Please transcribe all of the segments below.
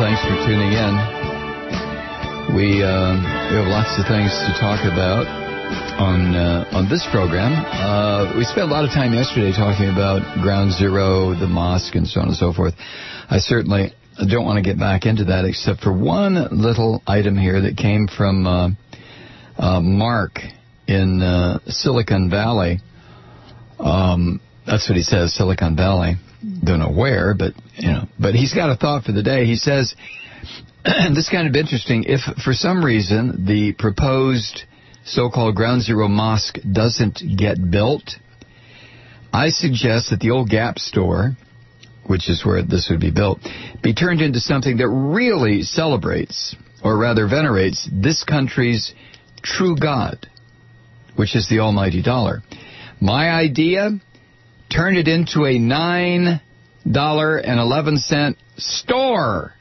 Thanks for tuning in. We have lots of things to talk about on this program. We spent a lot of time yesterday talking about Ground Zero, the mosque, and so on and so forth. I certainly don't want to get back into that except for one little item here that came from Mark in Silicon Valley. That's what he says, Silicon Valley. Don't know where, but he's got a thought for the day. He says, this is kind of interesting. If for some reason the proposed so-called Ground Zero mosque doesn't get built, I suggest that the old Gap store, which is where this would be built, be turned into something that really celebrates, or rather venerates, this country's true God, which is the almighty dollar. My idea, turn it into a $9.11 store.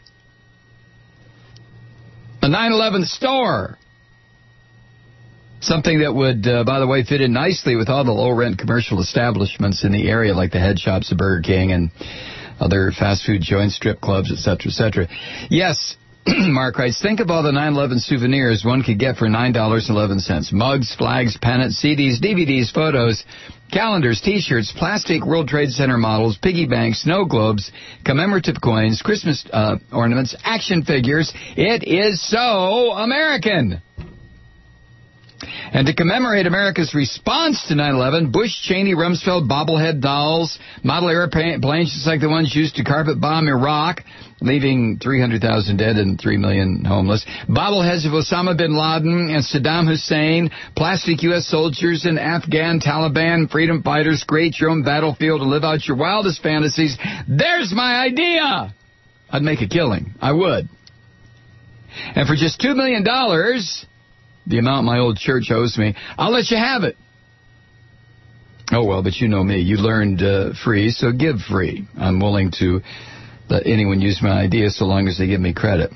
A 9/11 store. Something that would, by the way, fit in nicely with all the low-rent commercial establishments in the area, like the head shops of Burger King and other fast food joints, strip clubs, etc., etc. Yes, Mark writes, think of all the 9/11 souvenirs one could get for $9.11. Mugs, flags, pennants, CDs, DVDs, photos, calendars, T-shirts, plastic World Trade Center models, piggy banks, snow globes, commemorative coins, Christmas ornaments, action figures. It is so American. And to commemorate America's response to 9/11, Bush, Cheney, Rumsfeld, bobblehead dolls, model airplanes just like the ones used to carpet bomb Iraq, leaving 300,000 dead and 3 million homeless, bobbleheads of Osama bin Laden and Saddam Hussein, plastic U.S. soldiers and Afghan Taliban freedom fighters, create your own battlefield and live out your wildest fantasies. There's my idea! I'd make a killing. I would. And for just $2 million... the amount my old church owes me, I'll let you have it. Oh, well, but you know me. You learned free, so give free. I'm willing to let anyone use my idea so long as they give me credit.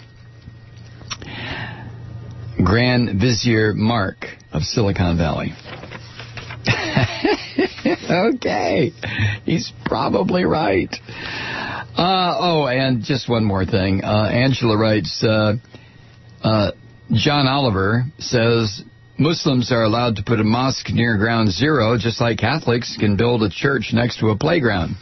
Grand Vizier Mark of Silicon Valley. Okay. He's probably right. And just one more thing. Angela writes... John Oliver says Muslims are allowed to put a mosque near Ground Zero, just like Catholics can build a church next to a playground.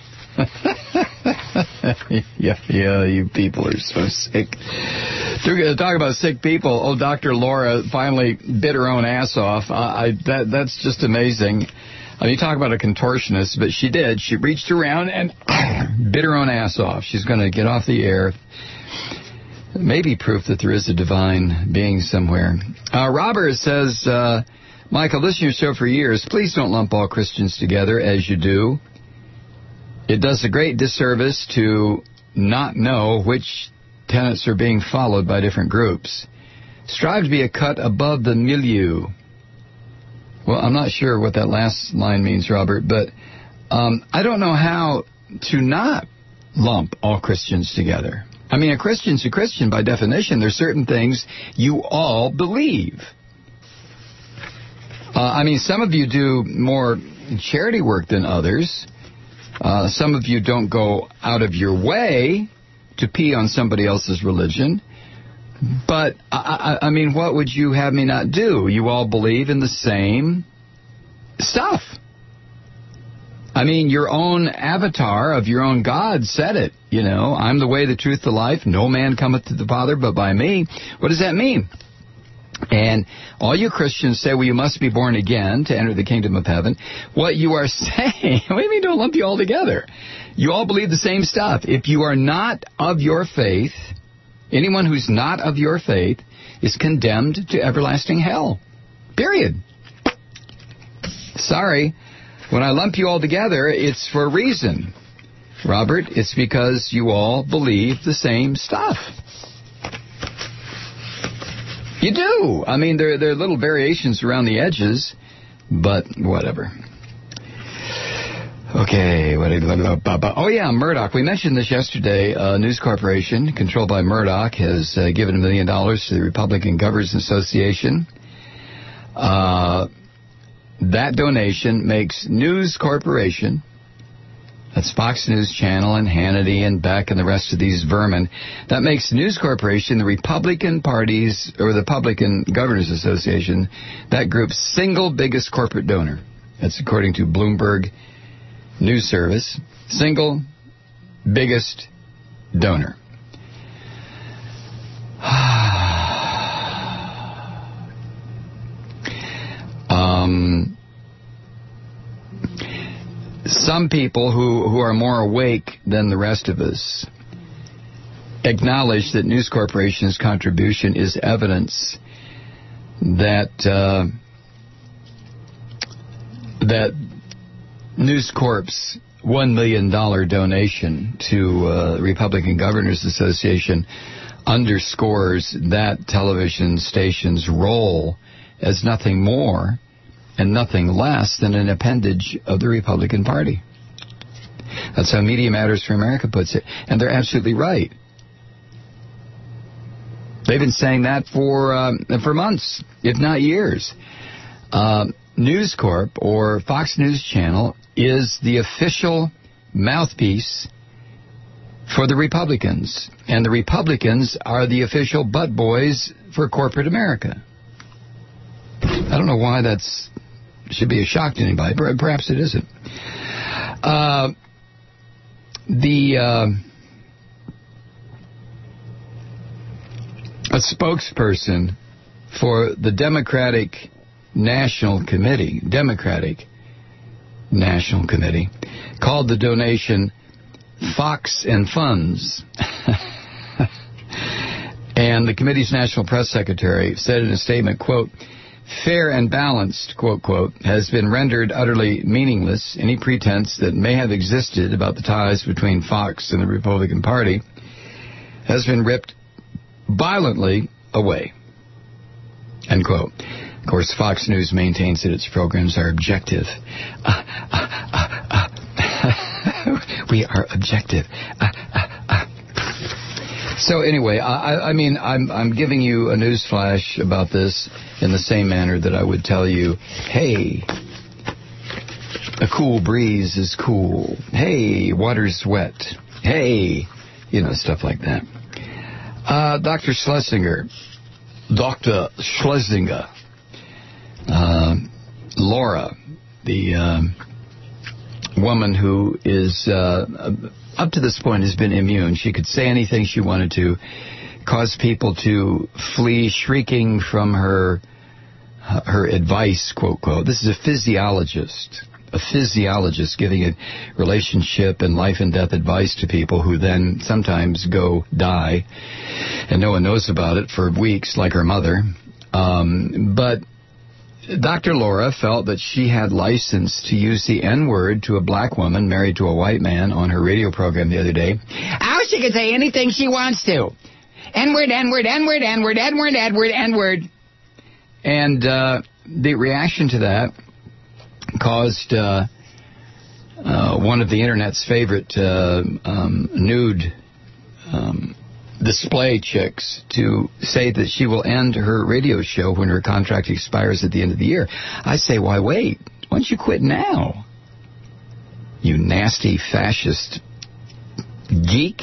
Yeah, you people are so sick. Talk about sick people. Oh, Dr. Laura finally bit her own ass off. That's just amazing. I mean, talk about a contortionist, but she did. She reached around and bit her own ass off. She's going to get off the air. Maybe proof that there is a divine being somewhere. Robert says, Michael, listen to your show for years. Please don't lump all Christians together as you do. It does a great disservice to not know which tenets are being followed by different groups. Strive to be a cut above the milieu. Well, I'm not sure what that last line means, Robert, but I don't know how to not lump all Christians together. I mean, a Christian's a Christian by definition. There's certain things you all believe. I mean, some of you do more charity work than others. Some of you don't go out of your way to pee on somebody else's religion. But, I mean, what would you have me not do? You all believe in the same stuff. I mean, your own avatar of your own God said it. You know, I'm the way, the truth, the life. No man cometh to the Father but by me. What does that mean? And all you Christians say, well, you must be born again to enter the kingdom of heaven. What you are saying, what do you mean don't lump you all together? You all believe the same stuff. If you are not of your faith, anyone who's not of your faith is condemned to everlasting hell. Period. Sorry. When I lump you all together, it's for a reason. Robert, it's because you all believe the same stuff. You do. I mean, there are little variations around the edges, but whatever. Okay. Oh, yeah, Murdoch. We mentioned this yesterday. News Corporation, controlled by Murdoch, has given $1 million to the Republican Governors Association. That donation makes News Corporation That's Fox News Channel and Hannity and Beck and the rest of these vermin. That makes News Corporation the Republican Party's, or the Republican Governors Association, that group's single biggest corporate donor. That's according to Bloomberg News Service. Single biggest donor. Some people who are more awake than the rest of us acknowledge that News Corporation's contribution is evidence that that News Corp's $1 million donation to Republican Governors Association underscores that television station's role as nothing more and nothing less than an appendage of the Republican Party. That's how Media Matters for America puts it. And they're absolutely right. They've been saying that for months, if not years. News Corp, or Fox News Channel, is the official mouthpiece for the Republicans. And the Republicans are the official butt boys for corporate America. I don't know why that's should be a shock to anybody. Perhaps it isn't. A spokesperson for the Democratic National Committee called the donation Fox and Funds. And the committee's national press secretary said in a statement, quote, "Fair and balanced, quote, quote, has been rendered utterly meaningless. Any pretense that may have existed about the ties between Fox and the Republican Party has been ripped violently away," end quote. Of course, Fox News maintains that its programs are objective. We are objective. So anyway, I mean, I'm giving you a news flash about this in the same manner that I would tell you, hey, a cool breeze is cool. Hey, water's wet. Hey, stuff like that. Dr. Schlesinger, Laura, the woman who is up to this point has been immune. She could say anything she wanted to, cause people to flee shrieking from her advice, quote, quote. This is a physiologist giving a relationship and life and death advice to people who then sometimes go die, and no one knows about it for weeks, like her mother. But Dr. Laura felt that she had license to use the N-word to a black woman married to a white man on her radio program the other day. Oh, she can say anything she wants to. N-word, N-word, N-word, N-word, N-word, N-word, N-word. And the reaction to that caused one of the Internet's favorite nude display chicks to say that she will end her radio show when her contract expires at the end of the year. I say, why wait? Why don't you quit now? You nasty fascist geek.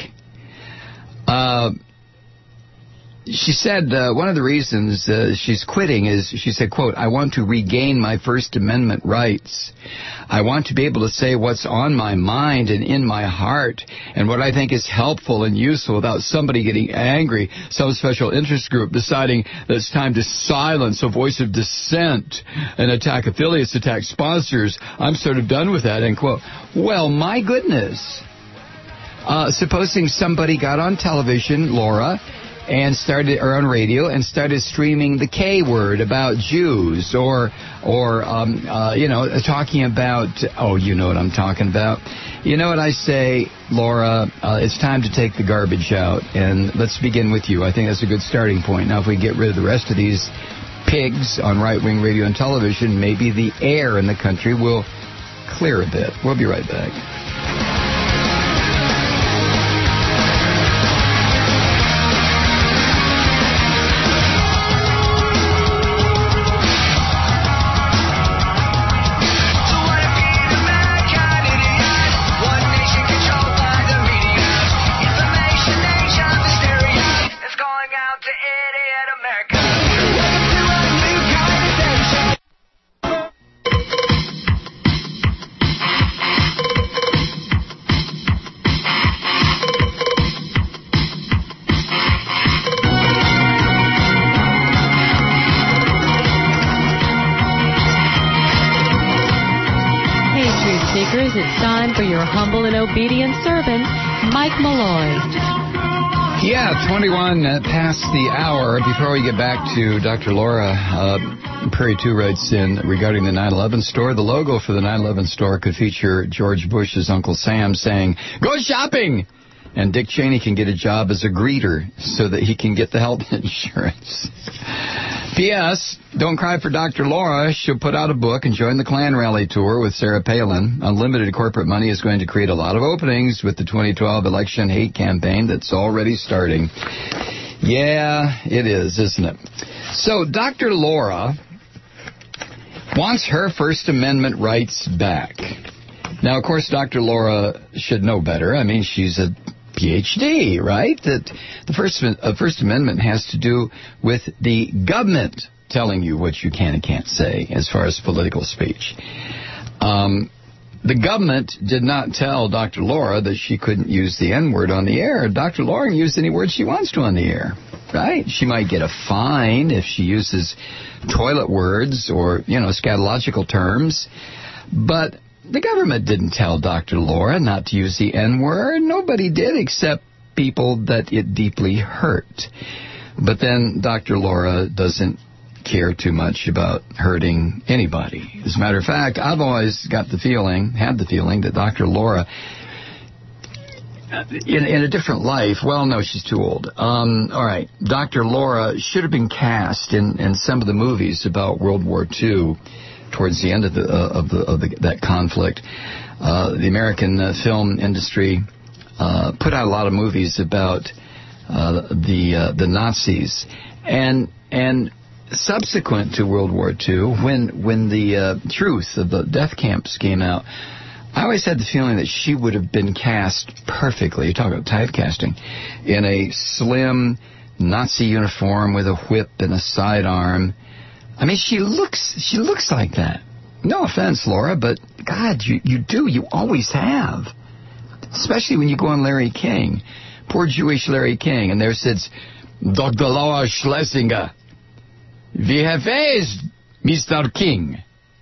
She said one of the reasons she's quitting is, she said, quote, "I want to regain my First Amendment rights. I want to be able to say what's on my mind and in my heart and what I think is helpful and useful without somebody getting angry, some special interest group deciding that it's time to silence a voice of dissent and attack affiliates, attack sponsors. I'm sort of done with that," end quote. Well, my goodness. Supposing somebody got on television, Laura, and started, or on radio, and started streaming the K word about Jews, or talking about, oh, you know what I'm talking about. You know what I say, Laura? It's time to take the garbage out, and let's begin with you. I think that's a good starting point. Now, if we get rid of the rest of these pigs on right-wing radio and television, maybe the air in the country will clear a bit. We'll be right back. One nation listeners, it's time for your humble and obedient servant, Mike Malloy. Yeah, 21 past the hour. Before we get back to Dr. Laura, Prairie 2 writes in regarding the 9/11 store. The logo for the 9/11 store could feature George Bush's Uncle Sam saying, "Go shopping!" And Dick Cheney can get a job as a greeter so that he can get the health insurance. P.S. Don't cry for Dr. Laura. She'll put out a book and join the Klan rally tour with Sarah Palin. Unlimited corporate money is going to create a lot of openings with the 2012 election hate campaign that's already starting. Yeah, it is, isn't it? So Dr. Laura wants her First Amendment rights back. Now, of course, Dr. Laura should know better. I mean, she's a PhD, right? That the First Amendment has to do with the government telling you what you can and can't say as far as political speech. The government did not tell Dr. Laura that she couldn't use the N-word on the air. Dr. Laura can use any word she wants to on the air, right? She might get a fine if she uses toilet words or, scatological terms, but the government didn't tell Dr. Laura not to use the N-word. Nobody did except people that it deeply hurt. But then Dr. Laura doesn't care too much about hurting anybody. As a matter of fact, I've always had the feeling that Dr. Laura, in a different life, well, no, she's too old. All right, Dr. Laura should have been cast in some of the movies about World War II. Towards the end of that conflict, the American film industry put out a lot of movies about the Nazis, and subsequent to World War II, when the truth of the death camps came out, I always had the feeling that she would have been cast perfectly. You talk about typecasting, in a slim Nazi uniform with a whip and a sidearm. I mean, she looks like that. No offense, Laura, but God, you always have. Especially when you go on Larry King. Poor Jewish Larry King. And there sits Dr. Laura Schlesinger. We have asked Mr. King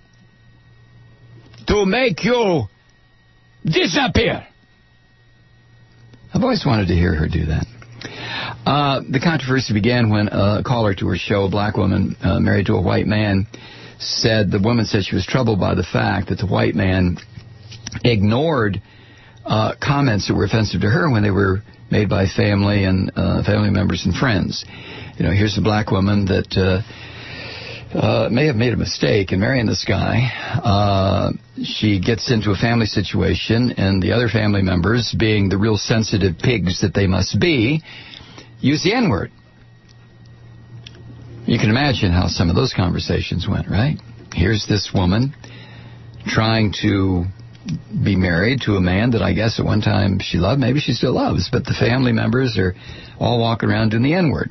to make you disappear. I've always wanted to hear her do that. The controversy began when a caller to her show, a black woman married to a white man, the woman said she was troubled by the fact that the white man ignored comments that were offensive to her when they were made by family and family members and friends. Here's a black woman that may have made a mistake in marrying this guy. She gets into a family situation, and the other family members, being the real sensitive pigs that they must be, use the N-word. You can imagine how some of those conversations went, right? Here's this woman trying to be married to a man that I guess at one time she loved, maybe she still loves, but the family members are all walking around doing the N-word.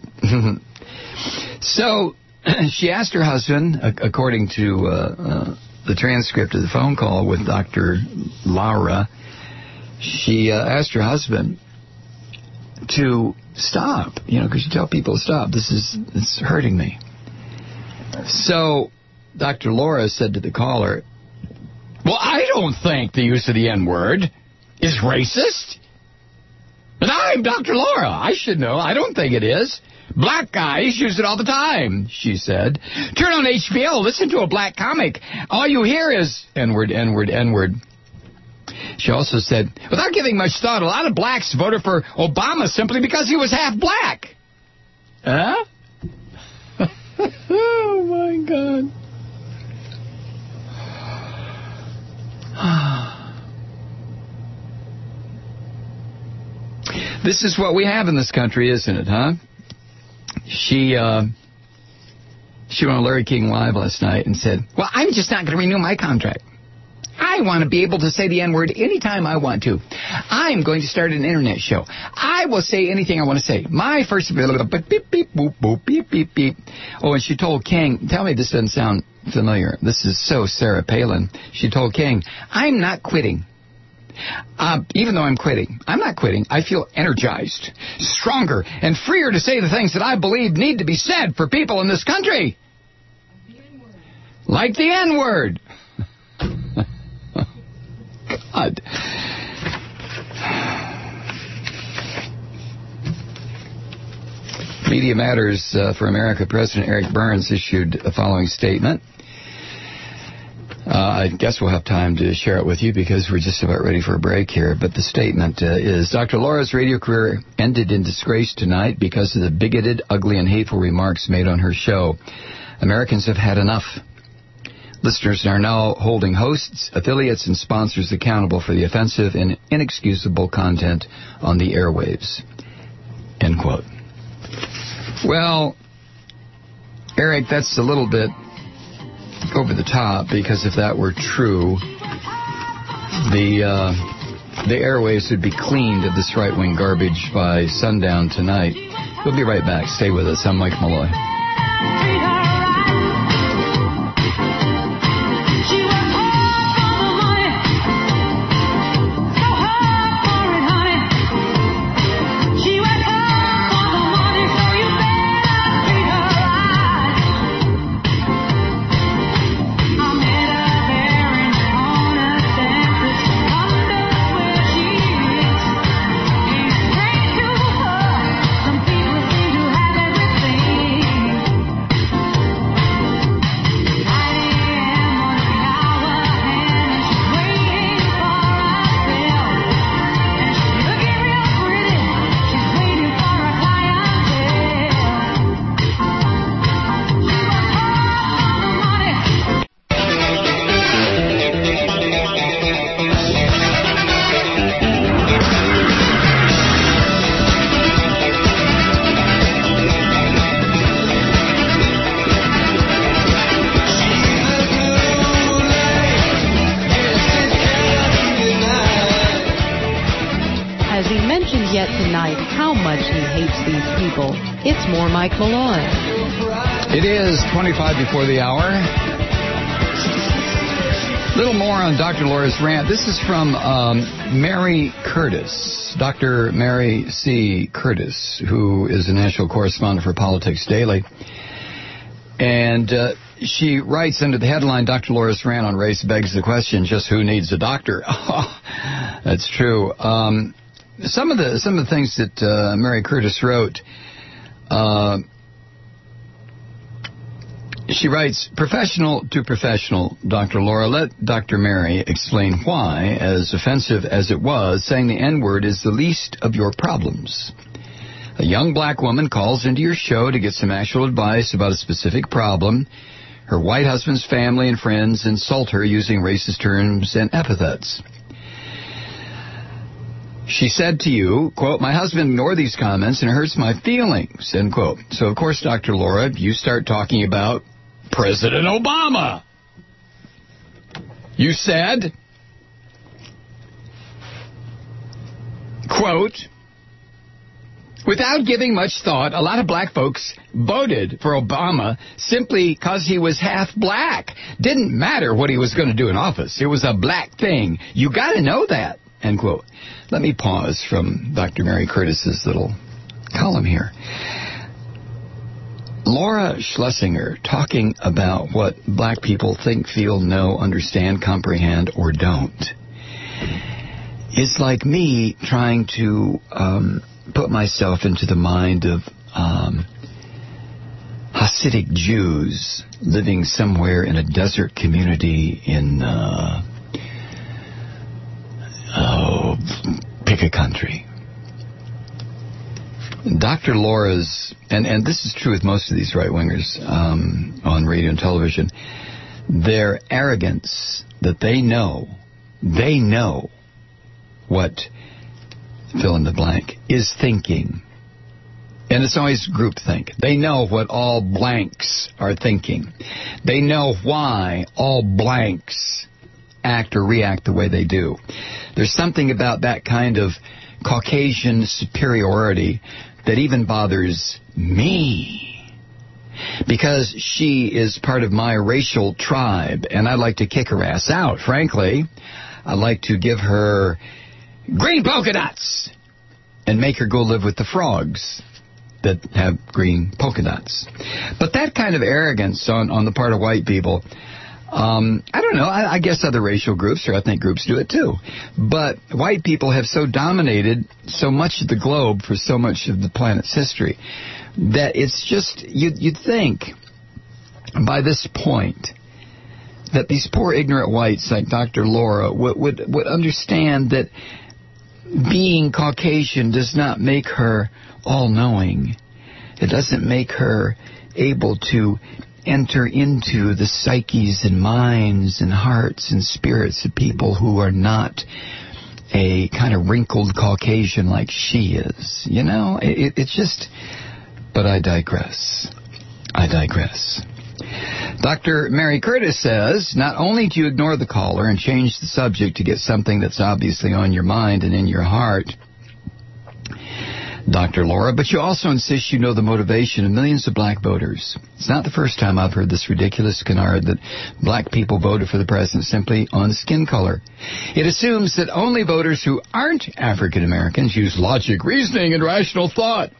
So she asked her husband, according to the transcript of the phone call with Dr. Laura, she asked her husband to stop, because you tell people to stop. It's hurting me. So Dr. Laura said to the caller, well, I don't think the use of the N-word is racist. And I'm Dr. Laura. I should know. I don't think it is. Black guys use it all the time, she said. Turn on HBO, listen to a black comic. All you hear is N-word, N-word, N-word. She also said, without giving much thought, a lot of blacks voted for Obama simply because he was half black. Huh? Oh, my God. This is what we have in this country, isn't it, huh? She went on Larry King Live last night and said, well, I'm just not going to renew my contract. I want to be able to say the N-word anytime I want to. I'm going to start an internet show. I will say anything I want to say. My first... beep, beep, boop, boop, beep, beep, beep. Oh, and she told King, tell me this doesn't sound familiar. This is so Sarah Palin. She told King, I'm not quitting. Even though I'm quitting, I'm not quitting. I feel energized, stronger, and freer to say the things that I believe need to be said for people in this country. Like the N-word. God. Media Matters for America President Eric Burns issued the following statement. I guess we'll have time to share it with you because we're just about ready for a break here. But the statement is, Dr. Laura's radio career ended in disgrace tonight because of the bigoted, ugly, and hateful remarks made on her show. Americans have had enough. Listeners are now holding hosts, affiliates, and sponsors accountable for the offensive and inexcusable content on the airwaves. End quote. Well, Eric, that's a little bit over the top, because if that were true, the airwaves would be cleaned of this right-wing garbage by sundown tonight. We'll be right back. Stay with us. I'm Mike Malloy. It's more Mike Malloy. It is 25 before the hour. A little more on Dr. Laura's rant. This is from Mary Curtis, Dr. Mary C. Curtis, who is a national correspondent for Politics Daily. And she writes under the headline, Dr. Laura's rant on race begs the question, just who needs a doctor? Oh, that's true. Some of the things that Mary Curtis wrote, she writes, professional to professional, Dr. Laura, let Dr. Mary explain why, as offensive as it was, saying the N-word is the least of your problems. A young black woman calls into your show to get some actual advice about a specific problem. Her white husband's family and friends insult her using racist terms and epithets. She said to you, quote, my husband ignored these comments and it hurts my feelings, end quote. So, of course, Dr. Laura, you start talking about President Obama. You said, quote, without giving much thought, a lot of black folks voted for Obama simply because he was half black. Didn't matter what he was going to do in office. It was a black thing. You got to know that, end quote. Let me pause from Dr. Mary Curtis's little column here. Laura Schlesinger talking about what black people think, feel, know, understand, comprehend, or don't is like me trying to put myself into the mind of Hasidic Jews living somewhere in a desert community in pick a country. Dr. Laura's, and this is true with most of these right-wingers on radio and television, their arrogance that they know what, fill in the blank, is thinking. And it's always groupthink. They know what all blanks are thinking. They know why all blanks act or react the way they do. There's something about that kind of Caucasian superiority that even bothers me, because she is part of my racial tribe, and I'd like to kick her ass out, frankly. I'd like to give her green polka dots and make her go live with the frogs that have green polka dots. But that kind of arrogance on the part of white people, I don't know. I guess other racial groups or ethnic groups do it too. But white people have so dominated so much of the globe for so much of the planet's history that it's just, you'd think by this point that these poor ignorant whites like Dr. Laura would understand that being Caucasian does not make her all-knowing. It doesn't make her able to enter into the psyches and minds and hearts and spirits of people who are not a kind of wrinkled Caucasian like she is. You know, it's just... But I digress. Dr. Mary Curtis says, not only do you ignore the caller and change the subject to get something that's obviously on your mind and in your heart, Dr. Laura, but you also insist you know the motivation of millions of black voters. It's not the first time I've heard this ridiculous canard that black people voted for the president simply on skin color. It assumes that only voters who aren't African Americans use logic, reasoning, and rational thought.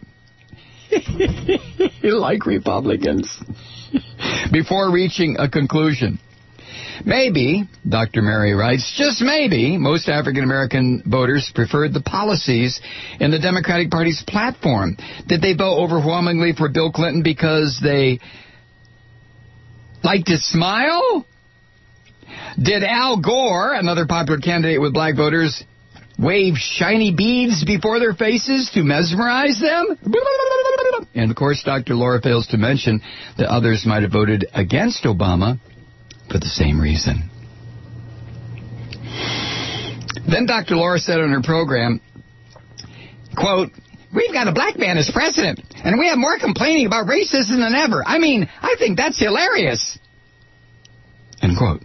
Like Republicans. Before reaching a conclusion. Maybe, Dr. Mary writes, just maybe, most African-American voters preferred the policies in the Democratic Party's platform. Did they vote overwhelmingly for Bill Clinton because they liked his smile? Did Al Gore, another popular candidate with black voters, wave shiny beads before their faces to mesmerize them? And, of course, Dr. Laura fails to mention that others might have voted against Obama for the same reason. Then Dr. Laura said on her program, quote, we've got a black man as president, and we have more complaining about racism than ever. I mean, I think that's hilarious. End quote.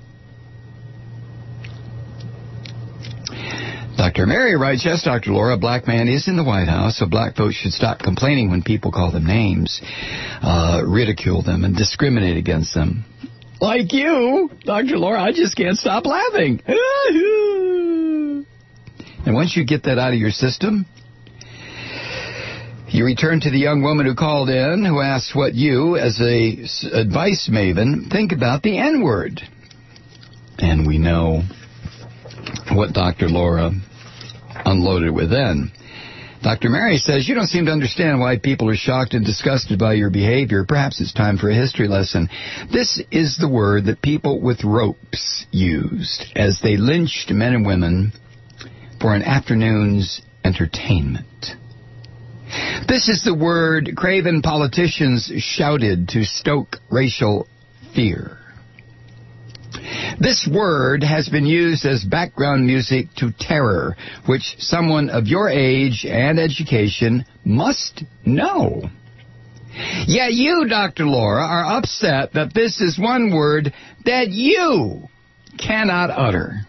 Dr. Mary writes, yes, Dr. Laura, a black man is in the White House, so black folks should stop complaining when people call them names, ridicule them, and discriminate against them. Like you, Dr. Laura, I just can't stop laughing. And once you get that out of your system, you return to the young woman who called in, who asked what you, as a advice maven, think about the N-word. And we know what Dr. Laura unloaded with then. Dr. Mary says, you don't seem to understand why people are shocked and disgusted by your behavior. Perhaps it's time for a history lesson. This is the word that people with ropes used as they lynched men and women for an afternoon's entertainment. This is the word craven politicians shouted to stoke racial fear. This word has been used as background music to terror, which someone of your age and education must know. Yet you, Dr. Laura, are upset that this is one word that you cannot utter.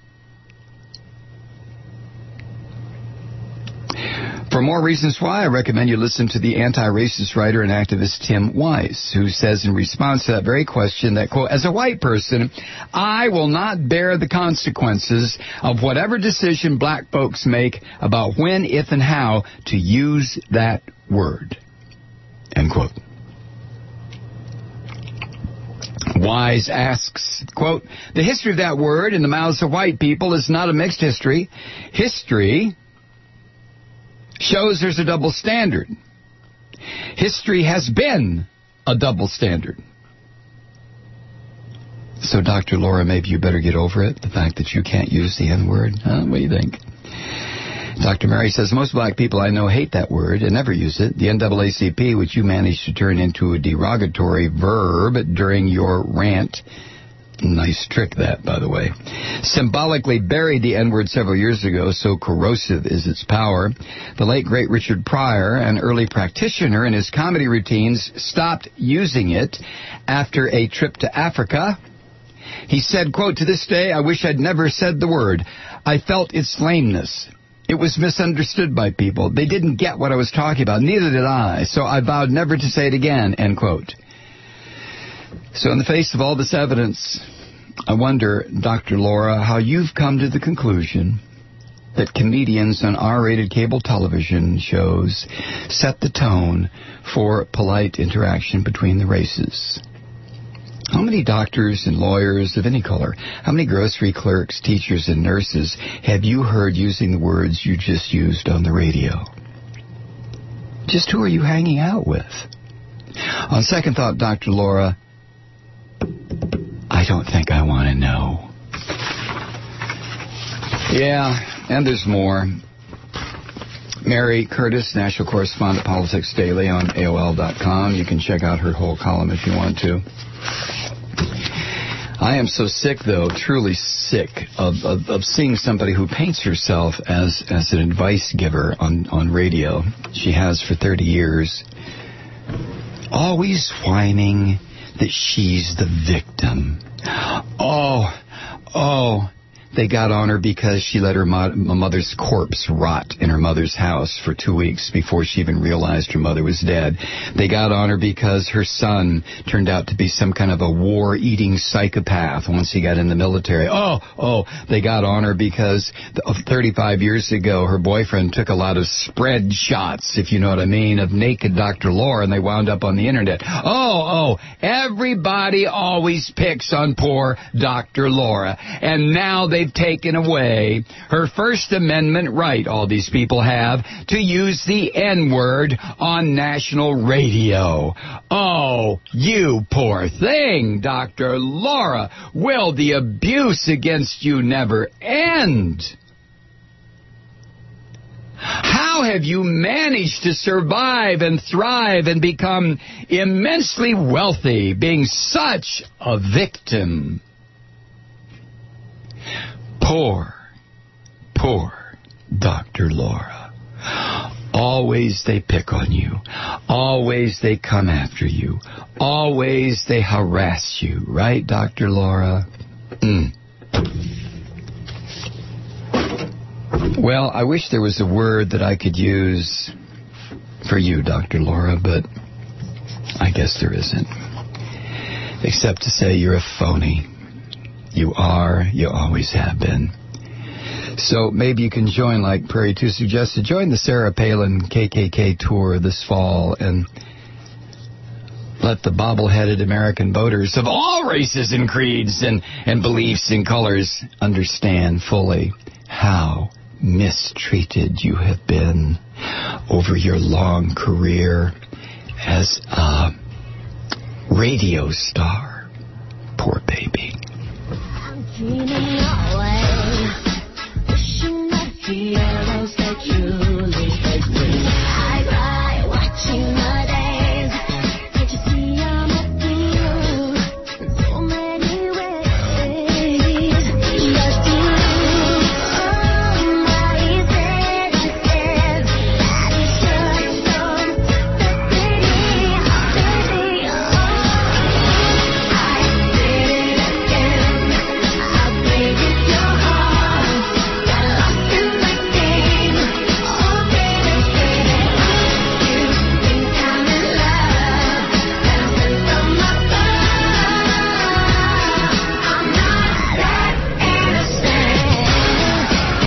For more reasons why, I recommend you listen to the anti-racist writer and activist Tim Wise, who says in response to that very question that, quote, as a white person, I will not bear the consequences of whatever decision black folks make about when, if, and how to use that word, end quote. Wise asks, quote, the history of that word in the mouths of white people is not a mixed history. History shows there's a double standard. History has been a double standard. So, Dr. Laura, maybe you better get over it, the fact that you can't use the N-word. Huh? What do you think? Dr. Mary says, most black people I know hate that word and never use it. The NAACP, which you managed to turn into a derogatory verb during your rant, nice trick that, by the way, symbolically buried the N-word several years ago, so corrosive is its power. The late, great Richard Pryor, an early practitioner in his comedy routines, stopped using it after a trip to Africa. He said, quote, to this day, I wish I'd never said the word. I felt its lameness. It was misunderstood by people. They didn't get what I was talking about. Neither did I. So I vowed never to say it again, end quote. So in the face of all this evidence, I wonder, Dr. Laura, how you've come to the conclusion that comedians on R-rated cable television shows set the tone for polite interaction between the races. How many doctors and lawyers of any color, how many grocery clerks, teachers, and nurses have you heard using the words you just used on the radio? Just who are you hanging out with? On second thought, Dr. Laura, I don't think I want to know. Yeah, and there's more. Mary Curtis, national correspondent, Politics Daily on AOL.com. You can check out her whole column if you want to. I am so sick, though, truly sick, of seeing somebody who paints herself as an advice giver on radio. She has for 30 years. Always whining that she's the victim. They got on her because she let her mother's corpse rot in her mother's house for 2 weeks before she even realized her mother was dead. They got on her because her son turned out to be some kind of a war-eating psychopath once he got in the military. They got on her because 35 years ago her boyfriend took a lot of spread shots, if you know what I mean, of naked Dr. Laura, and they wound up on the internet. Everybody always picks on poor Dr. Laura, and now they've taken away her First Amendment right, all these people have, to use the N-word on national radio. Oh, you poor thing, Dr. Laura. Will the abuse against you never end? How have you managed to survive and thrive and become immensely wealthy, being such a victim? Poor Dr. Laura. Always they pick on you. Always they come after you. Always they harass you. Right, Dr. Laura? Well, I wish there was a word that I could use for you, Dr. Laura, but I guess there isn't. Except to say you're a phony. You are. You always have been. So maybe you can join, like Prairie 2 suggested, join the Sarah Palin KKK tour this fall and let the bobble-headed American voters of all races and creeds and beliefs and colors understand fully how mistreated you have been over your long career as a radio star. Poor baby. I'm dreaming away, wishing that the arrows that truly hit me. I cry watching the days. Can't you see I'm up to you in so many ways? Just you. Somebody said that it should stone the city. I did it again. I played your heart. Got lost in the game. Oh, baby, you think I'm in love. Dancing from my phone. I'm not that innocent.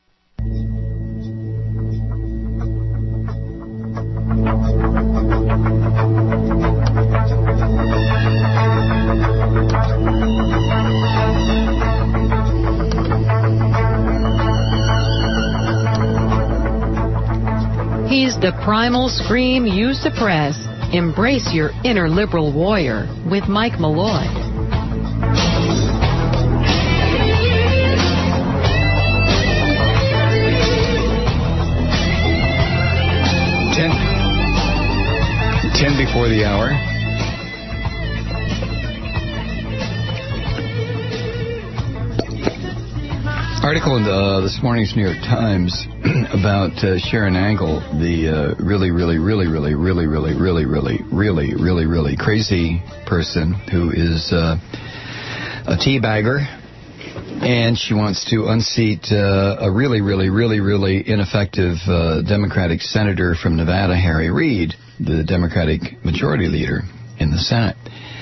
He's the primal scream you suppress. Embrace your inner liberal warrior with Mike Malloy. Ten before the hour. Article in this morning's New York Times about Sharon Angle, the really crazy person who is a teabagger, and she wants to unseat a really ineffective Democratic senator from Nevada, Harry Reid, the Democratic majority leader in the Senate.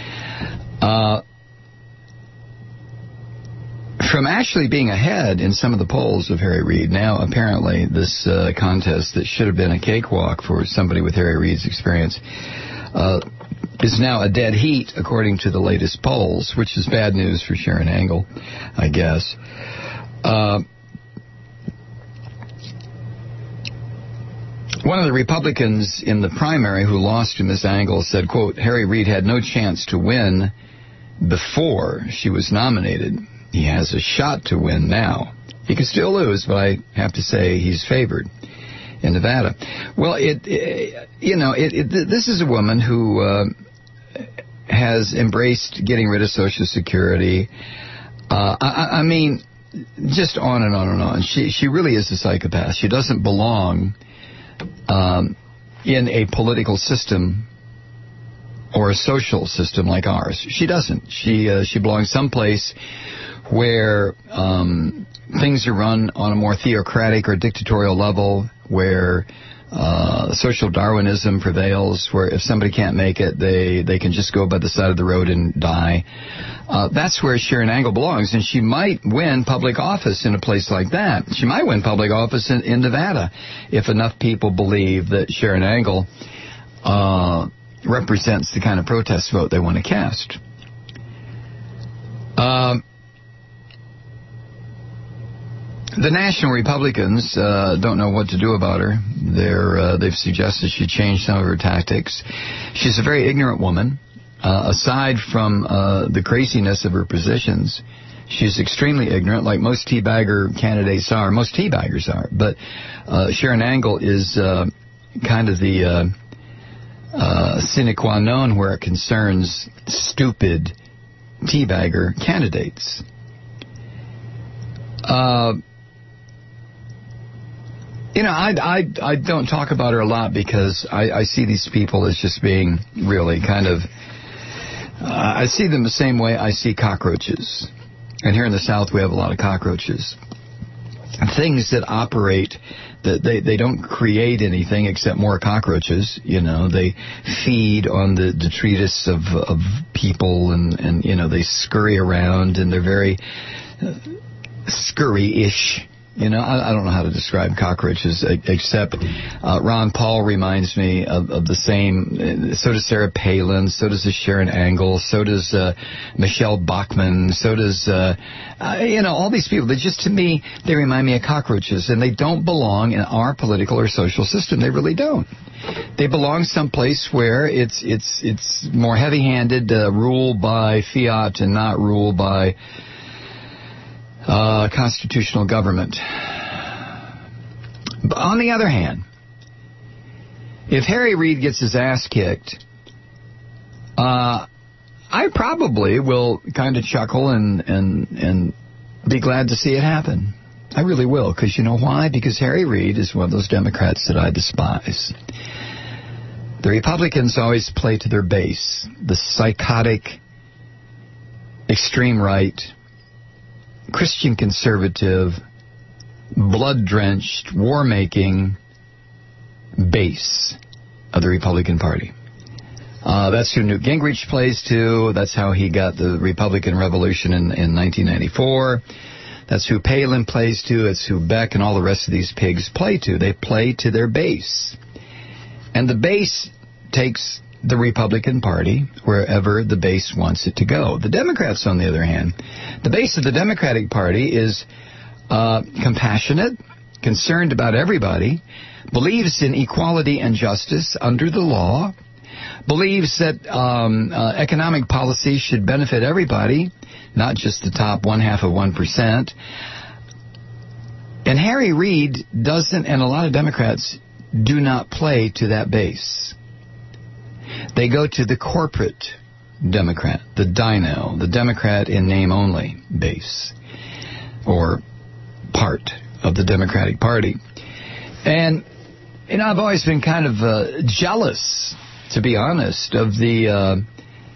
From actually being ahead in some of the polls of Harry Reid, now apparently this contest that should have been a cakewalk for somebody with Harry Reid's experience is now a dead heat, according to the latest polls, which is bad news for Sharon Angle, I guess. One of the Republicans in the primary who lost to Ms. Angle said, quote, Harry Reid had no chance to win before she was nominated. He has a shot to win now. He could still lose, but I have to say he's favored in Nevada. Well, this is a woman who has embraced getting rid of Social Security. I mean, just on and on and on. She really is a psychopath. She doesn't belong in a political system or a social system like ours. She doesn't. She belongs someplace where things are run on a more theocratic or dictatorial level, where social Darwinism prevails, where if somebody can't make it, they can just go by the side of the road and die. That's where Sharon Angle belongs, and she might win public office in a place like that. She might win public office in Nevada if enough people believe that Sharon Angle represents the kind of protest vote they want to cast. The National Republicans don't know what to do about her. They've suggested she change some of her tactics. She's a very ignorant woman. Aside from the craziness of her positions, she's extremely ignorant, like most teabagger candidates are. Most teabaggers are. But Sharon Angle is kind of the sine qua non where it concerns stupid teabagger candidates. I don't talk about her a lot because I see these people as just being really kind of... I see them the same way I see cockroaches. And here in the South we have a lot of cockroaches. Things that operate, that they don't create anything except more cockroaches. They feed on the detritus of people and they scurry around and they're very scurry-ish. I don't know how to describe cockroaches, except Ron Paul reminds me of the same. So does Sarah Palin. So does Sharon Angle. So does Michelle Bachmann. So does, all these people. To me, they remind me of cockroaches, and they don't belong in our political or social system. They really don't. They belong someplace where it's more heavy-handed, ruled by fiat and not ruled by constitutional government. But on the other hand, if Harry Reid gets his ass kicked, I probably will kind of chuckle and be glad to see it happen. I really will, because you know why? Because Harry Reid is one of those Democrats that I despise. The Republicans always play to their base, the psychotic, extreme right, Christian conservative, blood-drenched, war-making base of the Republican Party. That's who Newt Gingrich plays to. That's how he got the Republican Revolution in 1994. That's who Palin plays to. It's who Beck and all the rest of these pigs play to. They play to their base. And the base takes the Republican Party wherever the base wants it to go. The Democrats, on the other hand, the base of the Democratic Party is compassionate, concerned about everybody, believes in equality and justice under the law, believes that economic policy should benefit everybody, not just the top 0.5%. And Harry Reid doesn't, and a lot of Democrats do not play to that base. They go to the corporate Democrat, the Dino, the Democrat in name only base, or part of the Democratic Party. And, I've always been kind of jealous, to be honest, of the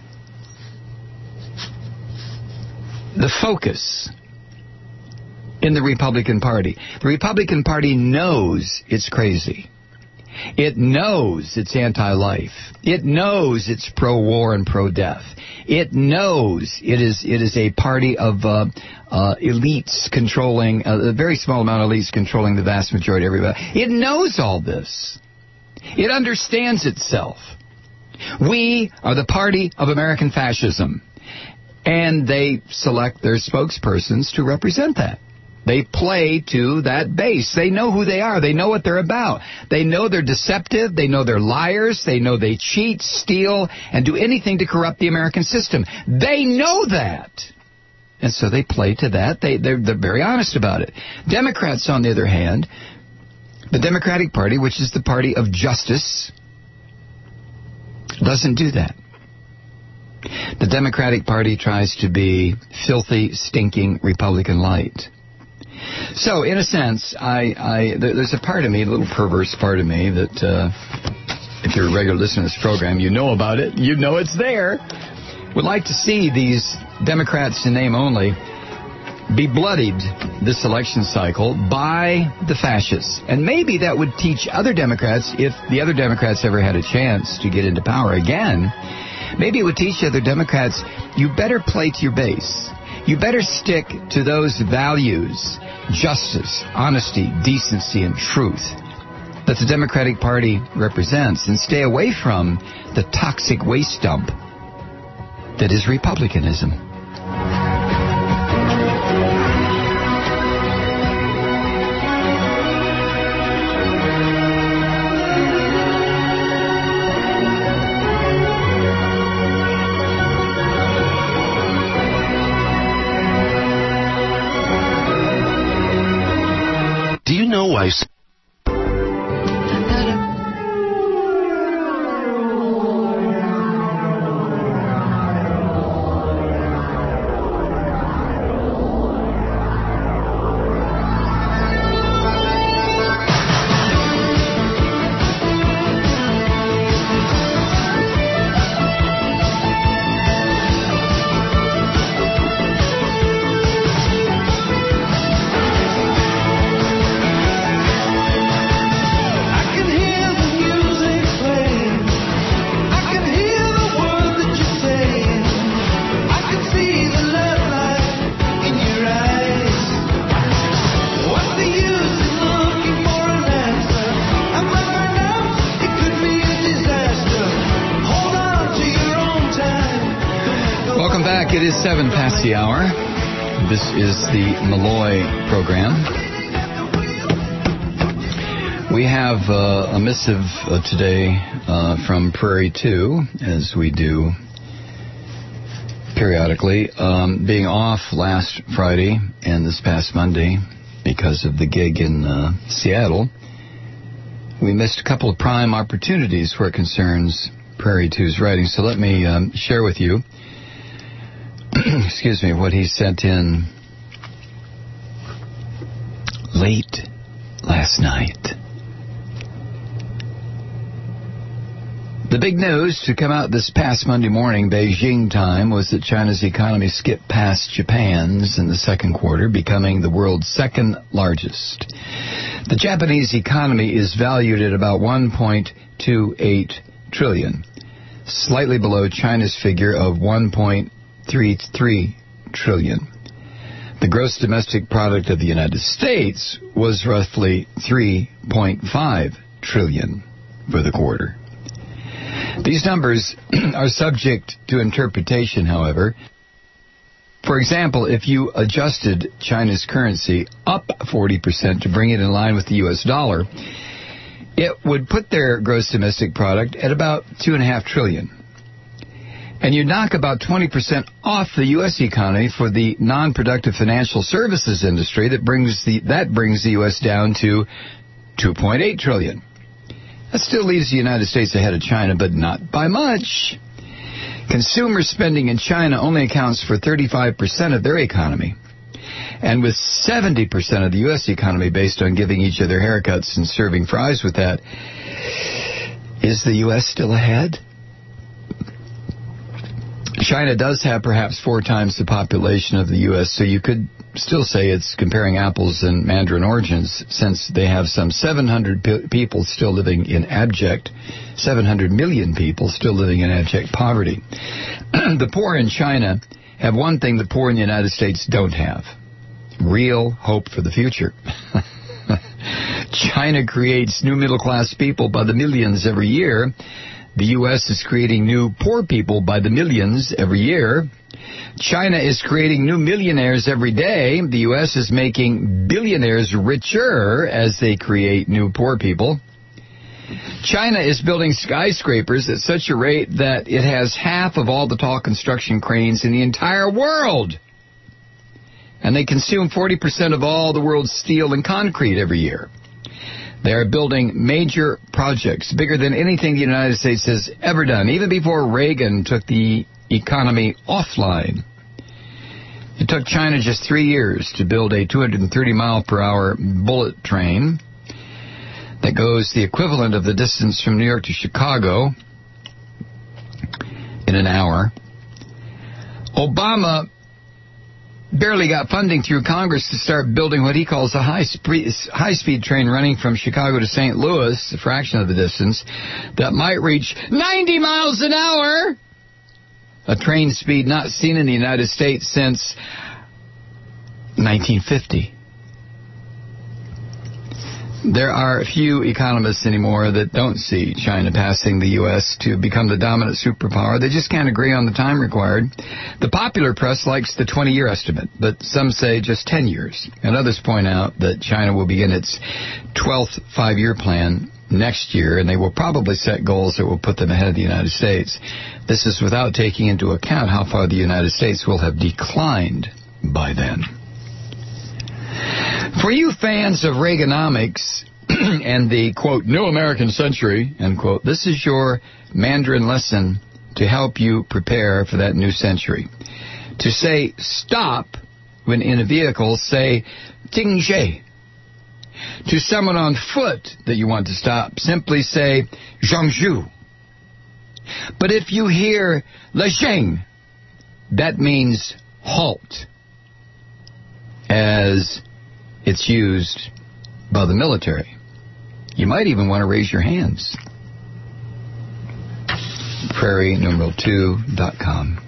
focus in the Republican Party. The Republican Party knows it's crazy. It knows it's anti-life. It knows it's pro-war and pro-death. It knows it is a party of elites controlling, a very small amount of elites controlling the vast majority of everybody. It knows all this. It understands itself. We are the party of American fascism. And they select their spokespersons to represent that. They play to that base. They know who they are. They know what they're about. They know they're deceptive. They know they're liars. They know they cheat, steal, and do anything to corrupt the American system. They know that. And so they play to that. They're very honest about it. Democrats, on the other hand, the Democratic Party, which is the party of justice, doesn't do that. The Democratic Party tries to be filthy, stinking Republican light. So, in a sense, there's a part of me, a little perverse part of me, that if you're a regular listener to this program, you know about it. You know it's there. Would like to see these Democrats in name only be bloodied this election cycle by the fascists. And maybe that would teach other Democrats, if the other Democrats ever had a chance to get into power again, maybe it would teach other Democrats, you better play to your base. You better stick to those values, justice, honesty, decency, and truth that the Democratic Party represents, and stay away from the toxic waste dump that is republicanism. Do you know why? It is 7 past the hour. This is the Malloy program. We have a missive today from Prairie 2, as we do periodically. Being off last Friday and this past Monday because of the gig in Seattle, we missed a couple of prime opportunities where it concerns Prairie 2's writing. So let me share with you excuse me, what he sent in late last night. The big news to come out this past Monday morning, Beijing time, was that China's economy skipped past Japan's in the second quarter, becoming the world's second largest. The Japanese economy is valued at about 1.28 trillion, slightly below China's figure of 1.33 trillion. The gross domestic product of the United States was roughly 3.5 trillion for the quarter. These numbers are subject to interpretation, however. For example, if you adjusted China's currency up 40% to bring it in line with the U.S. dollar, it would put their gross domestic product at about 2.5 trillion. And you knock about 20% off the U.S. economy for the non-productive financial services industry, that brings the U.S. down to 2.8 trillion. That still leaves the United States ahead of China, but not by much. Consumer spending in China only accounts for 35% of their economy. And with 70% of the U.S. economy based on giving each other haircuts and serving fries with that, is the U.S. still ahead? China does have perhaps 4 times the population of the U.S., so you could still say it's comparing apples and mandarin oranges, since they have some 700 people still living in 700 million people still living in abject poverty. The poor in China have one thing the poor in the United States don't have: real hope for the future. China creates new middle-class people by the millions every year. The U.S. is creating new poor people by the millions every year. China is creating new millionaires every day. The U.S. is making billionaires richer as they create new poor people. China is building skyscrapers at such a rate that it has half of all the tall construction cranes in the entire world. And they consume 40% of all the world's steel and concrete every year. They are building major projects, bigger than anything the United States has ever done, even before Reagan took the economy offline. It took China just 3 years to build a 230-mile-per-hour bullet train that goes the equivalent of the distance from New York to Chicago in an hour. Obama barely got funding through Congress to start building what he calls a high-speed train running from Chicago to St. Louis, a fraction of the distance, that might reach 90 miles an hour, a train speed not seen in the United States since 1950. There are few economists anymore that don't see China passing the U.S. to become the dominant superpower. They just can't agree on the time required. The popular press likes the 20-year estimate, but some say just 10 years. And others point out that China will begin its 12th five-year plan next year, and they will probably set goals that will put them ahead of the United States. This is without taking into account how far the United States will have declined by then. For you fans of Reaganomics and the, quote, new American century, end quote, this is your Mandarin lesson to help you prepare for that new century. To say stop when in a vehicle, say ting xie. To someone on foot that you want to stop, simply say zhangzhu. But if you hear le sheng, that means halt, as it's used by the military. You might even want to raise your hands. Prairie2.com.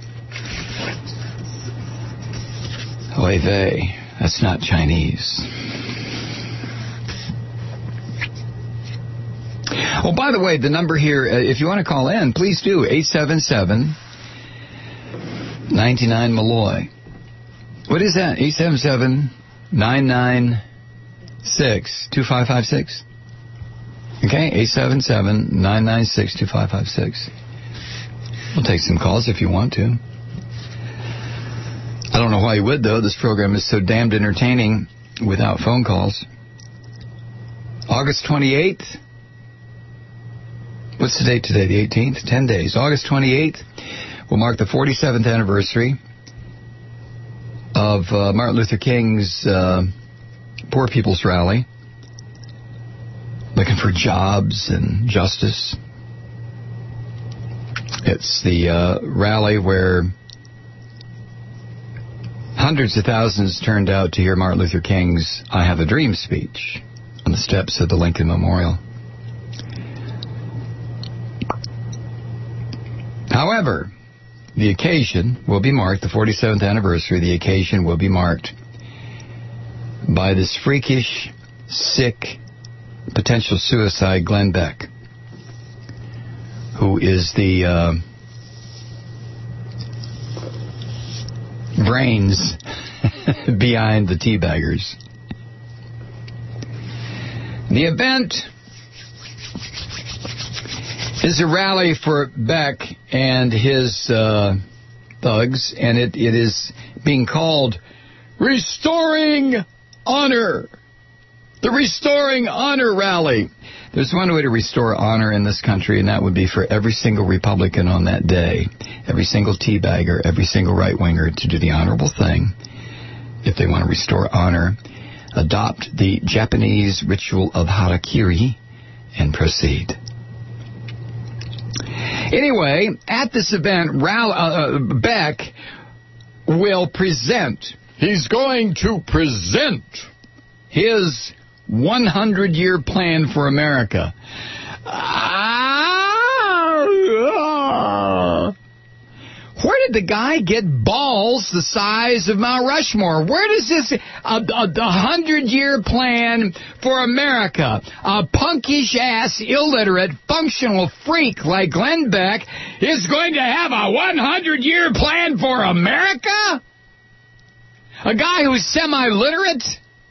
Oy vey, that's not Chinese. Oh, by the way, the number here, if you want to call in, please do, 877-99-Malloy. What is that? 877-996-2556. Okay, 877-996-2556. We'll take some calls if you want to. I don't know why you would, though. This program is so damned entertaining without phone calls. August 28th. What's the date today? The 18th? 10 days. August 28th will mark the 47th anniversary of Martin Luther King's Poor People's Rally, looking for jobs and justice. It's the rally where hundreds of thousands turned out to hear Martin Luther King's I Have a Dream speech on the steps of the Lincoln Memorial. However, the occasion will be marked, the 47th anniversary, the occasion will be marked by this freakish, sick, potential suicide Glenn Beck, who is the brains behind the teabaggers. The event is a rally for Beck and his thugs, and it is being called Restoring Honor. The Restoring Honor Rally. There's one way to restore honor in this country, and that would be for every single Republican on that day, every single teabagger, every single right-winger to do the honorable thing. If they want to restore honor, adopt the Japanese ritual of harakiri and proceed. Anyway, at this event, Beck will present. He's going to present his 100-year plan for America. Where did the guy get balls the size of Mount Rushmore? Where does this, a 100-year plan for America, a punkish ass, illiterate, functional freak like Glenn Beck is going to have a 100-year plan for America? A guy who's semi-literate?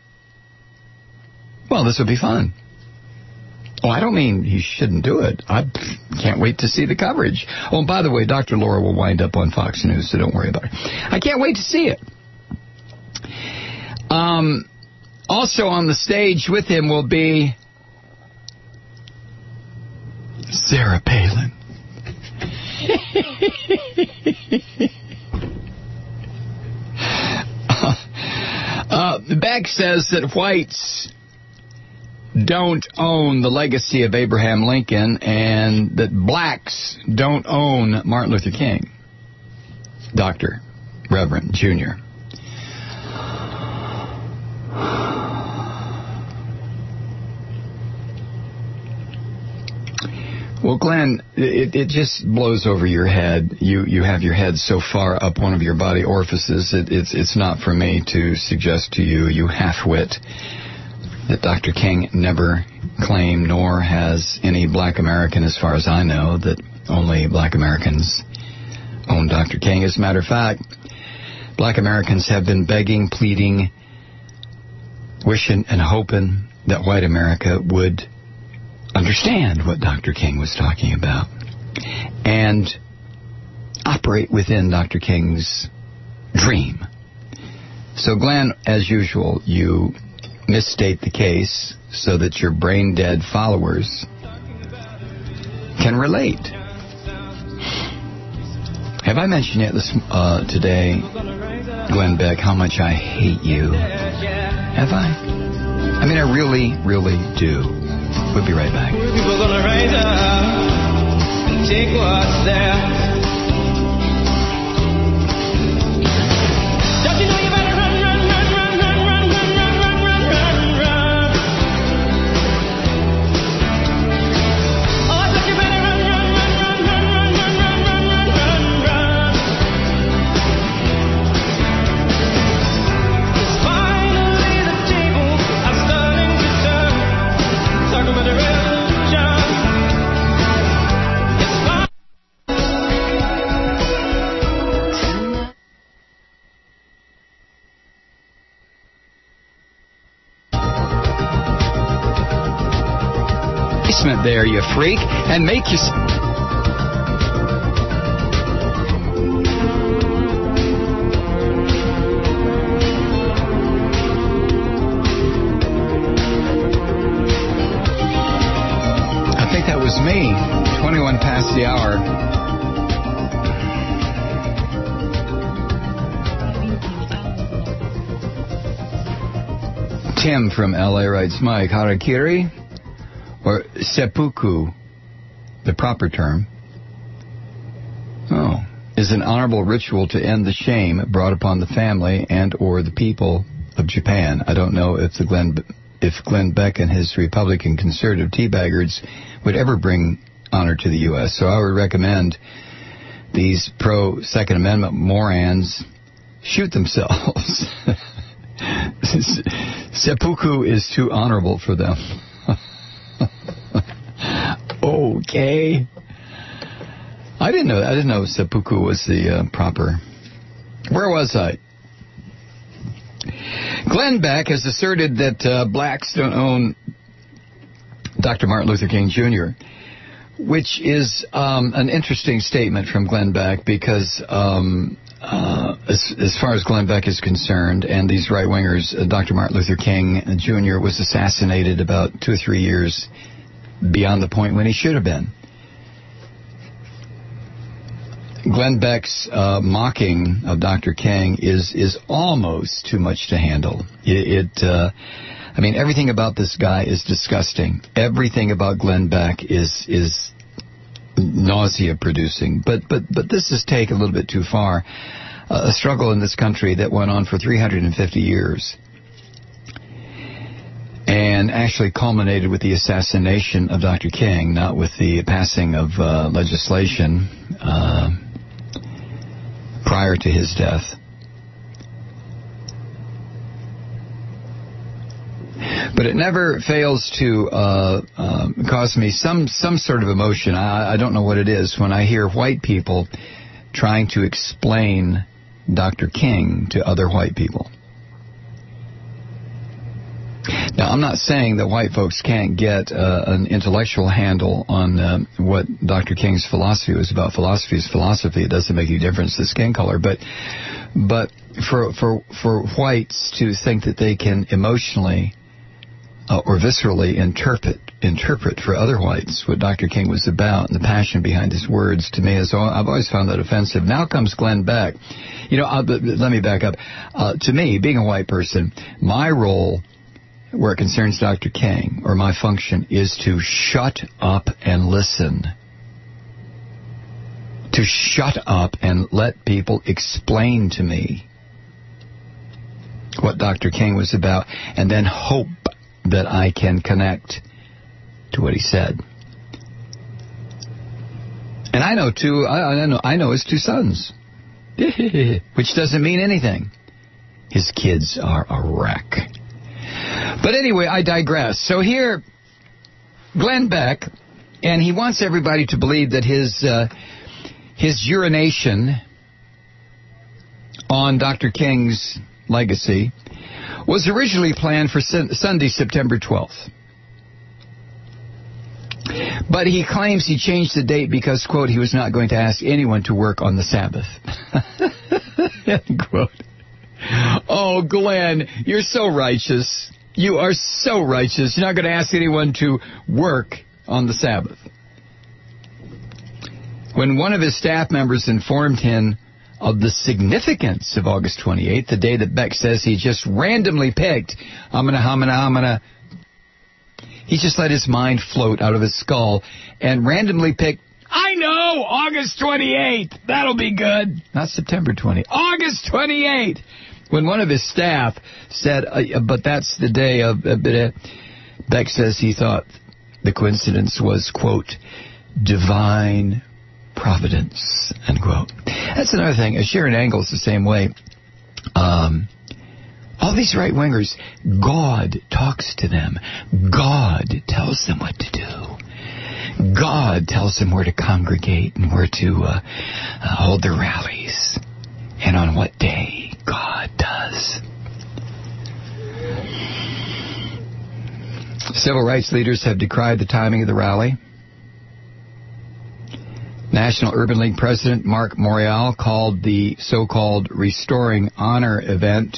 Well, this would be fun. Oh, I don't mean he shouldn't do it. I can't wait to see the coverage. Oh, and by the way, Dr. Laura will wind up on Fox News, so don't worry about it. I can't wait to see it. Also on the stage with him will be Sarah Palin. Beck says that whites don't own the legacy of Abraham Lincoln and that blacks don't own Martin Luther King. Doctor, Reverend, Junior. Well, Glenn, it just blows over your head. You have your head so far up one of your body orifices. It's not for me to suggest to you, you half-wit, that Dr. King never claimed, nor has any black American, as far as I know, that only black Americans own Dr. King. As a matter of fact, black Americans have been begging, pleading, wishing, and hoping that white America would understand what Dr. King was talking about and operate within Dr. King's dream. So, Glenn, as usual, you misstate the case so that your brain-dead followers can relate. Have I mentioned yet today, Glenn Beck, how much I hate you? Have I? I mean, I really, really do. We'll be right back. People gonna rise up and take what's theirs. Don't you know you better run, run, run, run, run, run, run, run, run, run, run, run. Oh, don't you better run, run, run, run, run, run, run, run, run, run, run. It's finally the tables are starting to turn. Talking about the revolution. It's fine. Basement there, you freak, and make your... I think that was me. 21 past the hour. Tim from LA writes, Mike, harakiri, or seppuku, the proper term, is an honorable ritual to end the shame brought upon the family and or the people of Japan. I don't know if Glenn Beck and his Republican conservative teabaggers would ever bring honor to the U.S., so I would recommend these pro-Second Amendment morons shoot themselves. Seppuku is too honorable for them. Okay. I didn't know seppuku was the proper. Where was I? Glenn Beck has asserted that blacks don't own Dr. Martin Luther King Jr., which is an interesting statement from Glenn Beck because as far as Glenn Beck is concerned and these right-wingers, Dr. Martin Luther King Jr. was assassinated about 2 or 3 years beyond the point when he should have been. Glenn Beck's mocking of Dr. King is almost too much to handle. I mean, everything about this guy is disgusting. Everything about Glenn Beck is nausea-producing. But this is take a little bit too far. A struggle in this country that went on for 350 years and actually culminated with the assassination of Dr. King, not with the passing of legislation prior to his death. But it never fails to cause me some sort of emotion. I don't know what it is when I hear white people trying to explain Dr. King to other white people. Now, I'm not saying that white folks can't get an intellectual handle on what Dr. King's philosophy was about. Philosophy is philosophy. It doesn't make any difference the skin color. But for whites to think that they can emotionally or viscerally interpret for other whites what Dr. King was about and the passion behind his words, to me, I've always found that offensive. Now comes Glenn Beck. Let me back up. To me, being a white person, my role where it concerns Dr. King, or my function, is to shut up and listen. To shut up and let people explain to me what Dr. King was about, and then hope that I can connect to what he said. And I know I know his two sons, which doesn't mean anything. His kids are a wreck. But anyway, I digress. So here, Glenn Beck, and he wants everybody to believe that his urination on Dr. King's legacy was originally planned for Sunday, September 12th. But he claims he changed the date because, quote, he was not going to ask anyone to work on the Sabbath. End quote. Oh, Glenn, you're so righteous. You are so righteous. You're not going to ask anyone to work on the Sabbath. When one of his staff members informed him of the significance of August 28th, the day that Beck says he just randomly picked, he just let his mind float out of his skull and randomly picked, I know, August 28th. That'll be good. Not September 20th. August 28th. When one of his staff said, but that's the day of, Beck says he thought the coincidence was, quote, divine providence, end quote. That's another thing. Sharon Angle's the same way. All these right-wingers, God talks to them. God tells them what to do. God tells them where to congregate and where to hold their rallies. And on what day God does. Civil rights leaders have decried the timing of the rally. National Urban League President Mark Morial called the so-called Restoring Honor event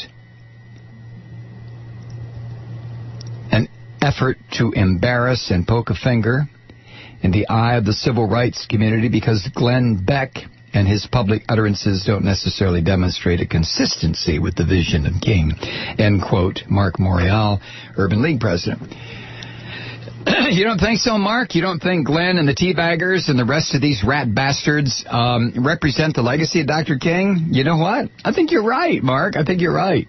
an effort to embarrass and poke a finger in the eye of the civil rights community because Glenn Beck and his public utterances don't necessarily demonstrate a consistency with the vision of King. End quote. Mark Morial, Urban League president. You don't think so, Mark? You don't think Glenn and the teabaggers and the rest of these rat bastards represent the legacy of Dr. King? You know what? I think you're right, Mark. I think you're right.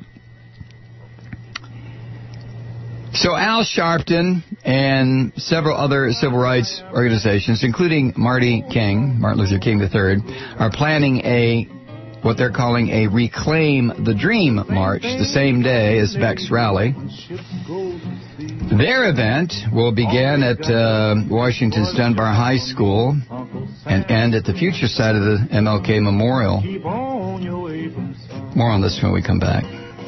So Al Sharpton and several other civil rights organizations, including Martin Luther King III, are planning what they're calling a Reclaim the Dream March the same day as Beck's rally. Their event will begin at Washington's Dunbar High School and end at the future site of the MLK Memorial. More on this when we come back.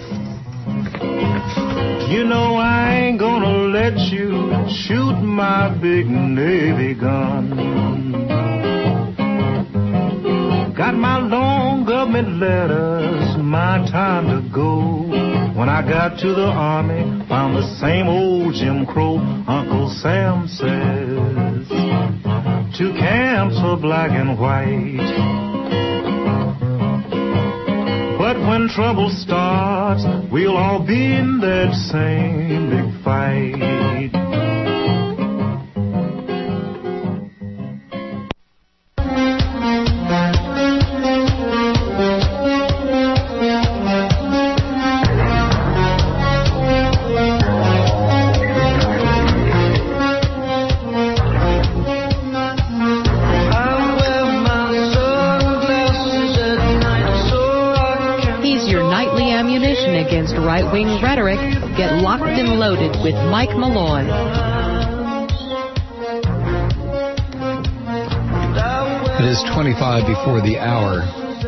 You know I ain't gonna let you shoot my big Navy gun. Got my long government letters, my time to go. When I got to the Army, found the same old Jim Crow. Uncle Sam says, 2 camps are black and white. But when trouble starts, we'll all be in that same big fight. I wear my sunglasses at night so ammunition against right-wing rhetoric. Get locked and loaded with Mike Malloy. It is 25 before the hour.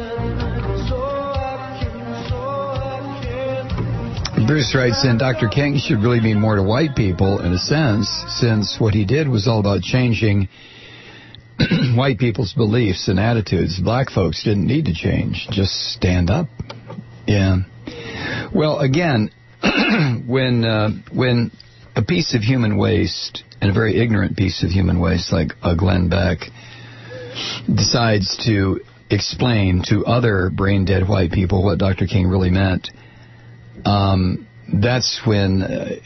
Bruce writes in, Dr. King should really mean more to white people in a sense, since what he did was all about changing white people's beliefs and attitudes. Black folks didn't need to change, just stand up. Yeah. Well, again, when a piece of human waste, and a very ignorant piece of human waste like Glenn Beck, decides to explain to other brain-dead white people what Dr. King really meant, that's when,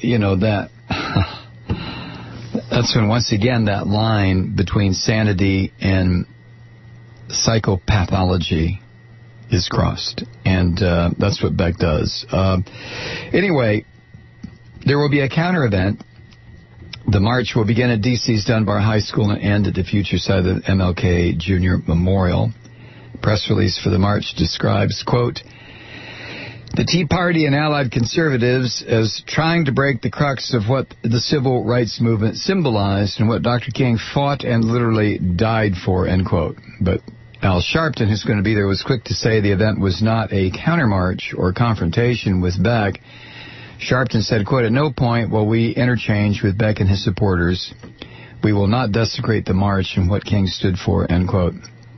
that's when, once again, that line between sanity and psychopathology is crossed. And that's what Beck does. Anyway, there will be a counter event. The march will begin at D.C.'s Dunbar High School and end at the future site of the MLK Jr. Memorial. Press release for the march describes, quote, the Tea Party and allied conservatives as trying to break the crux of what the civil rights movement symbolized and what Dr. King fought and literally died for, end quote. But Al Sharpton, who's going to be there, was quick to say the event was not a countermarch or confrontation with Beck. Sharpton said, quote, at no point will we interchange with Beck and his supporters. We will not desecrate the march and what King stood for, end quote.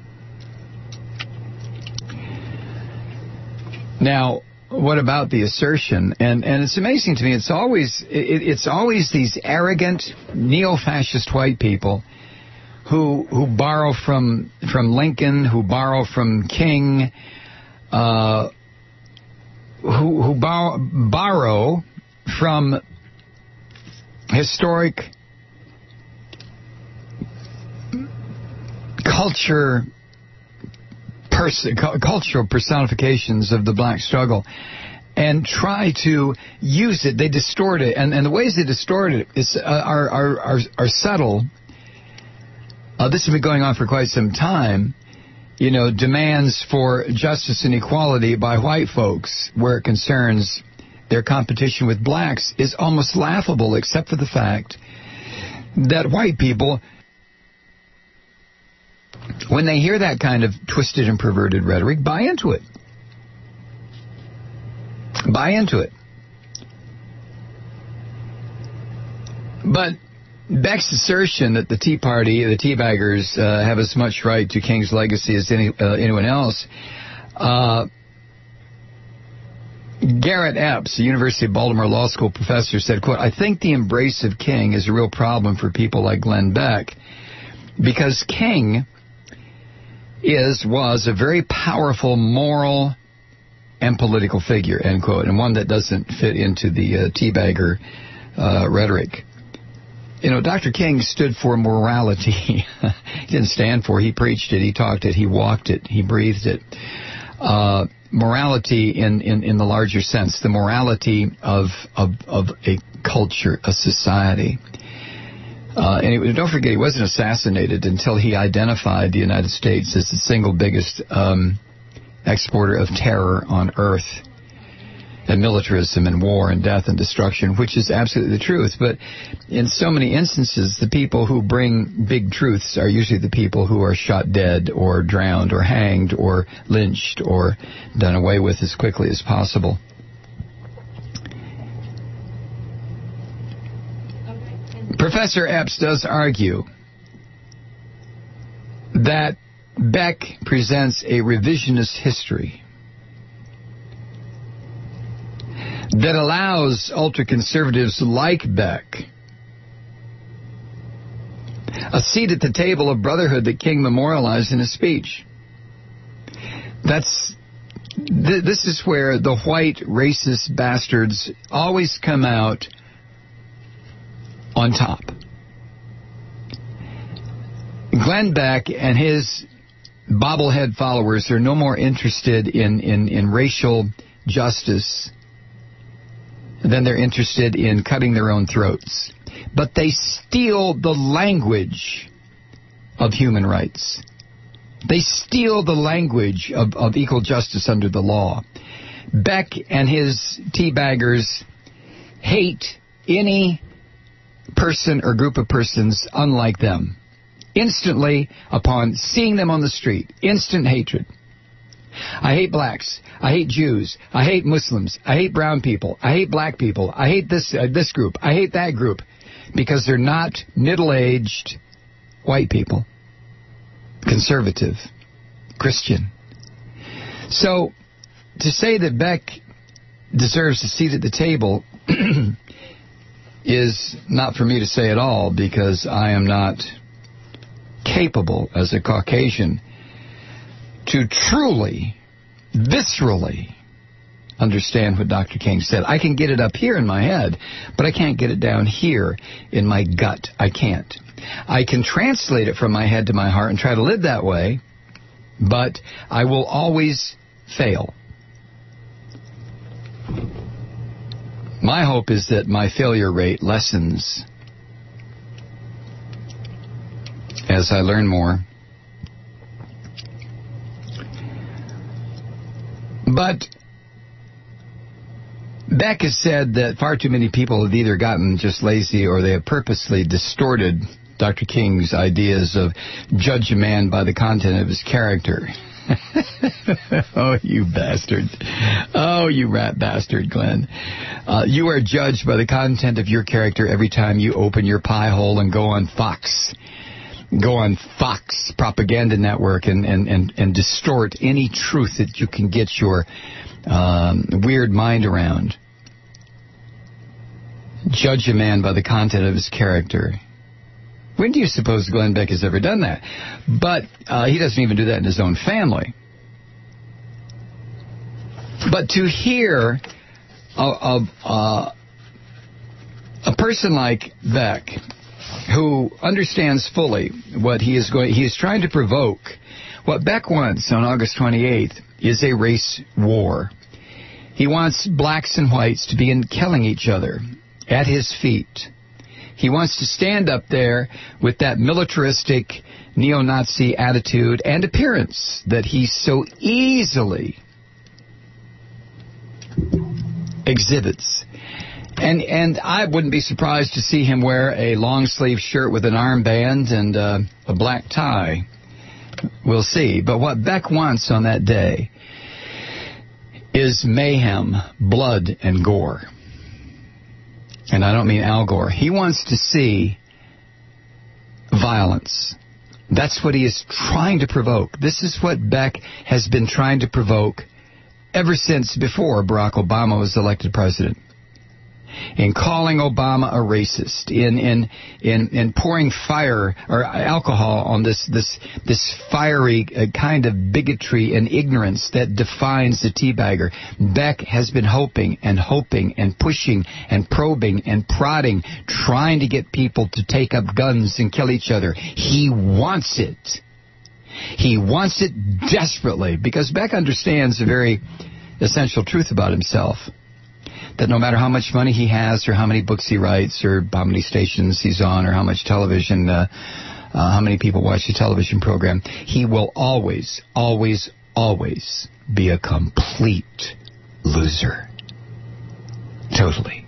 Now, what about the assertion? And it's amazing to me. It's always these arrogant neo-fascist white people who borrow from Lincoln, who borrow from King, who borrow from historic cultural personifications of the black struggle and try to use it. They distort it, and the ways they distort it are subtle. This has been going on for quite some time. Demands for justice and equality by white folks where it concerns their competition with blacks is almost laughable, except for the fact that white people, when they hear that kind of twisted and perverted rhetoric, buy into it. Buy into it. But Beck's assertion that the Tea Party, the Teabaggers, have as much right to King's legacy as anyone else. Garrett Epps, a University of Baltimore Law School professor, said, quote, I think the embrace of King is a real problem for people like Glenn Beck because King was a very powerful moral and political figure, end quote, and one that doesn't fit into the teabagger rhetoric. Dr. King stood for morality. He didn't stand for it. He preached it. He talked it. He walked it. He breathed it. Morality in the larger sense, the morality of a culture, a society. And don't forget, he wasn't assassinated until he identified the United States as the single biggest exporter of terror on earth, and militarism and war and death and destruction, which is absolutely the truth. But in so many instances, the people who bring big truths are usually the people who are shot dead or drowned or hanged or lynched or done away with as quickly as possible. Professor Epps does argue that Beck presents a revisionist history that allows ultra-conservatives like Beck a seat at the table of brotherhood that King memorialized in his speech. This is where the white racist bastards always come out on top. Glenn Beck and his bobblehead followers are no more interested in racial justice than they're interested in cutting their own throats. But they steal the language of human rights. They steal the language of equal justice under the law. Beck and his teabaggers hate any person or group of persons unlike them. Instantly, upon seeing them on the street, instant hatred. I hate blacks. I hate Jews. I hate Muslims. I hate brown people. I hate black people. I hate this group. I hate that group. Because they're not middle-aged white people. Conservative. Christian. So, to say that Beck deserves a seat at the table is not for me to say at all, because I am not capable as a Caucasian to truly, viscerally understand what Dr. King said. I can get it up here in my head, but I can't get it down here in my gut. I can't. I can translate it from my head to my heart and try to live that way, but I will always fail. My hope is that my failure rate lessens as I learn more. But Beck has said that far too many people have either gotten just lazy or they have purposely distorted Dr. King's ideas of judge a man by the content of his character. Oh, you bastard. Oh, you rat bastard, Glenn. You are judged by the content of your character every time you open your pie hole and go on Fox. Go on Fox Propaganda Network and distort any truth that you can get your weird mind around. Judge a man by the content of his character. When do you suppose Glenn Beck has ever done that? But he doesn't even do that in his own family. But to hear a person like Beck, who understands fully what he is trying to provoke. What Beck wants on August 28th is a race war. He wants blacks and whites to begin killing each other at his feet. He wants to stand up there with that militaristic neo-Nazi attitude and appearance that he so easily exhibits. And I wouldn't be surprised to see him wear a long-sleeve shirt with an armband and a black tie. We'll see. But what Beck wants on that day is mayhem, blood, and gore. And I don't mean Al Gore. He wants to see violence. That's what he is trying to provoke. This is what Beck has been trying to provoke ever since before Barack Obama was elected president. In calling Obama a racist, in pouring fire or alcohol on this fiery kind of bigotry and ignorance that defines the teabagger. Beck has been hoping and pushing and probing and prodding, trying to get people to take up guns and kill each other. He wants it. He wants it desperately, because Beck understands a very essential truth about himself. That no matter how much money he has, or how many books he writes, or how many stations he's on, or how much television, how many people watch the television program, he will always, always, always be a complete loser. Totally.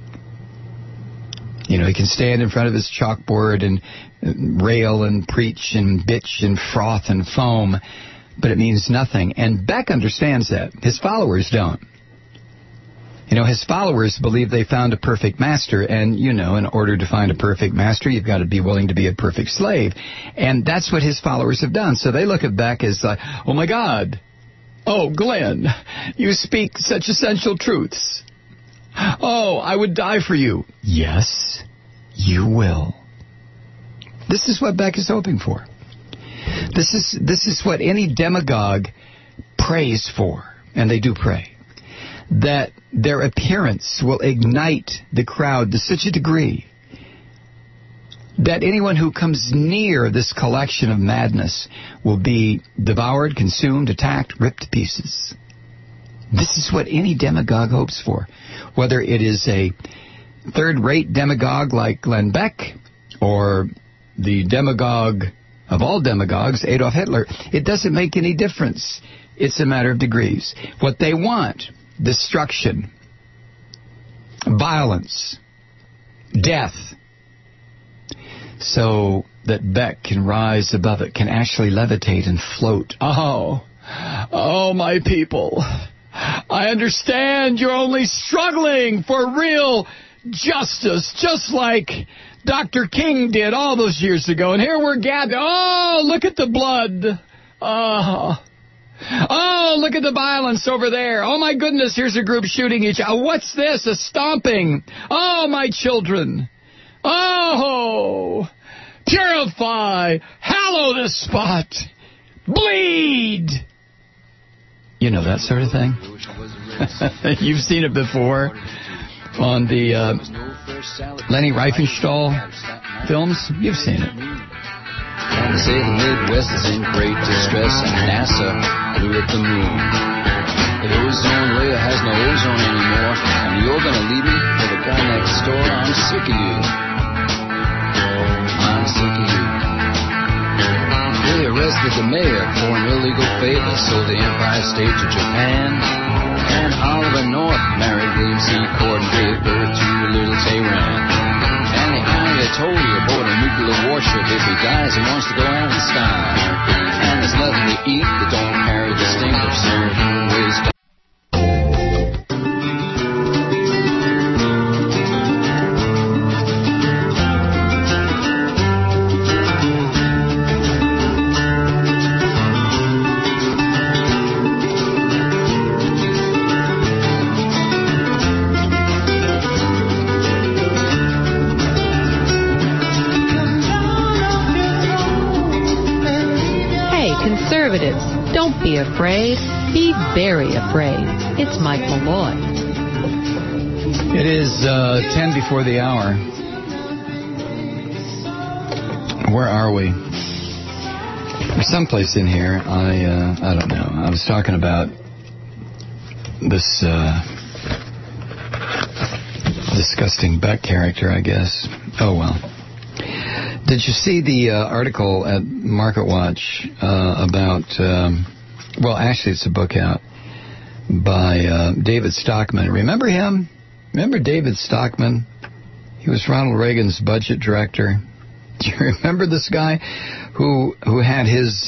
You know, he can stand in front of his chalkboard and rail and preach and bitch and froth and foam, but it means nothing. And Beck understands that. His followers don't. You know, his followers believe they found a perfect master, and, you know, in order to find a perfect master, you've got to be willing to be a perfect slave. And that's what his followers have done. So they look at Beck as like, oh, my God. Oh, Glenn, you speak such essential truths. Oh, I would die for you. Yes, you will. This is what Beck is hoping for. This is what any demagogue prays for, and they do pray. That their appearance will ignite the crowd to such a degree that anyone who comes near this collection of madness will be devoured, consumed, attacked, ripped to pieces. This is what any demagogue hopes for. Whether it is a third-rate demagogue like Glenn Beck or the demagogue of all demagogues, Adolf Hitler, it doesn't make any difference. It's a matter of degrees. What they want destruction, violence, death, so that Beck can rise above it, can actually levitate and float. Oh, my people, I understand you're only struggling for real justice, just like Dr. King did all those years ago. And here we're gathered. Oh, look at the blood. Oh, look at the violence over there. Oh, my goodness, here's a group shooting each other. What's this? A stomping. Oh, my children. Oh, purify. Hallow this spot. Bleed. You know, that sort of thing. You've seen it before on the Leni Riefenstahl films. You've seen it. They say the Midwest is in great distress, and NASA blew up the moon. The ozone layer has no ozone anymore, and you're gonna leave me for the guy next door. I'm sick of you. I'm sick of you. They arrested the mayor for an illegal favor, sold the Empire State to Japan. And Oliver North married William C. Cord and gave birth to little Tehran. And the Ayatollah aboard a nuclear warship if he dies and wants to go out in style. And there's nothing to eat that don't carry the stink of some waste. Don't be afraid. Be very afraid. It's Mike Malloy. It is 10 before the hour. Where are we? There's someplace in here. I don't know. I was talking about this disgusting Beck character, I guess. Oh, well. Did you see the article at Market Watch about, well, actually it's a book out by David Stockman. Remember him? Remember David Stockman? He was Ronald Reagan's budget director. Do you remember this guy who had his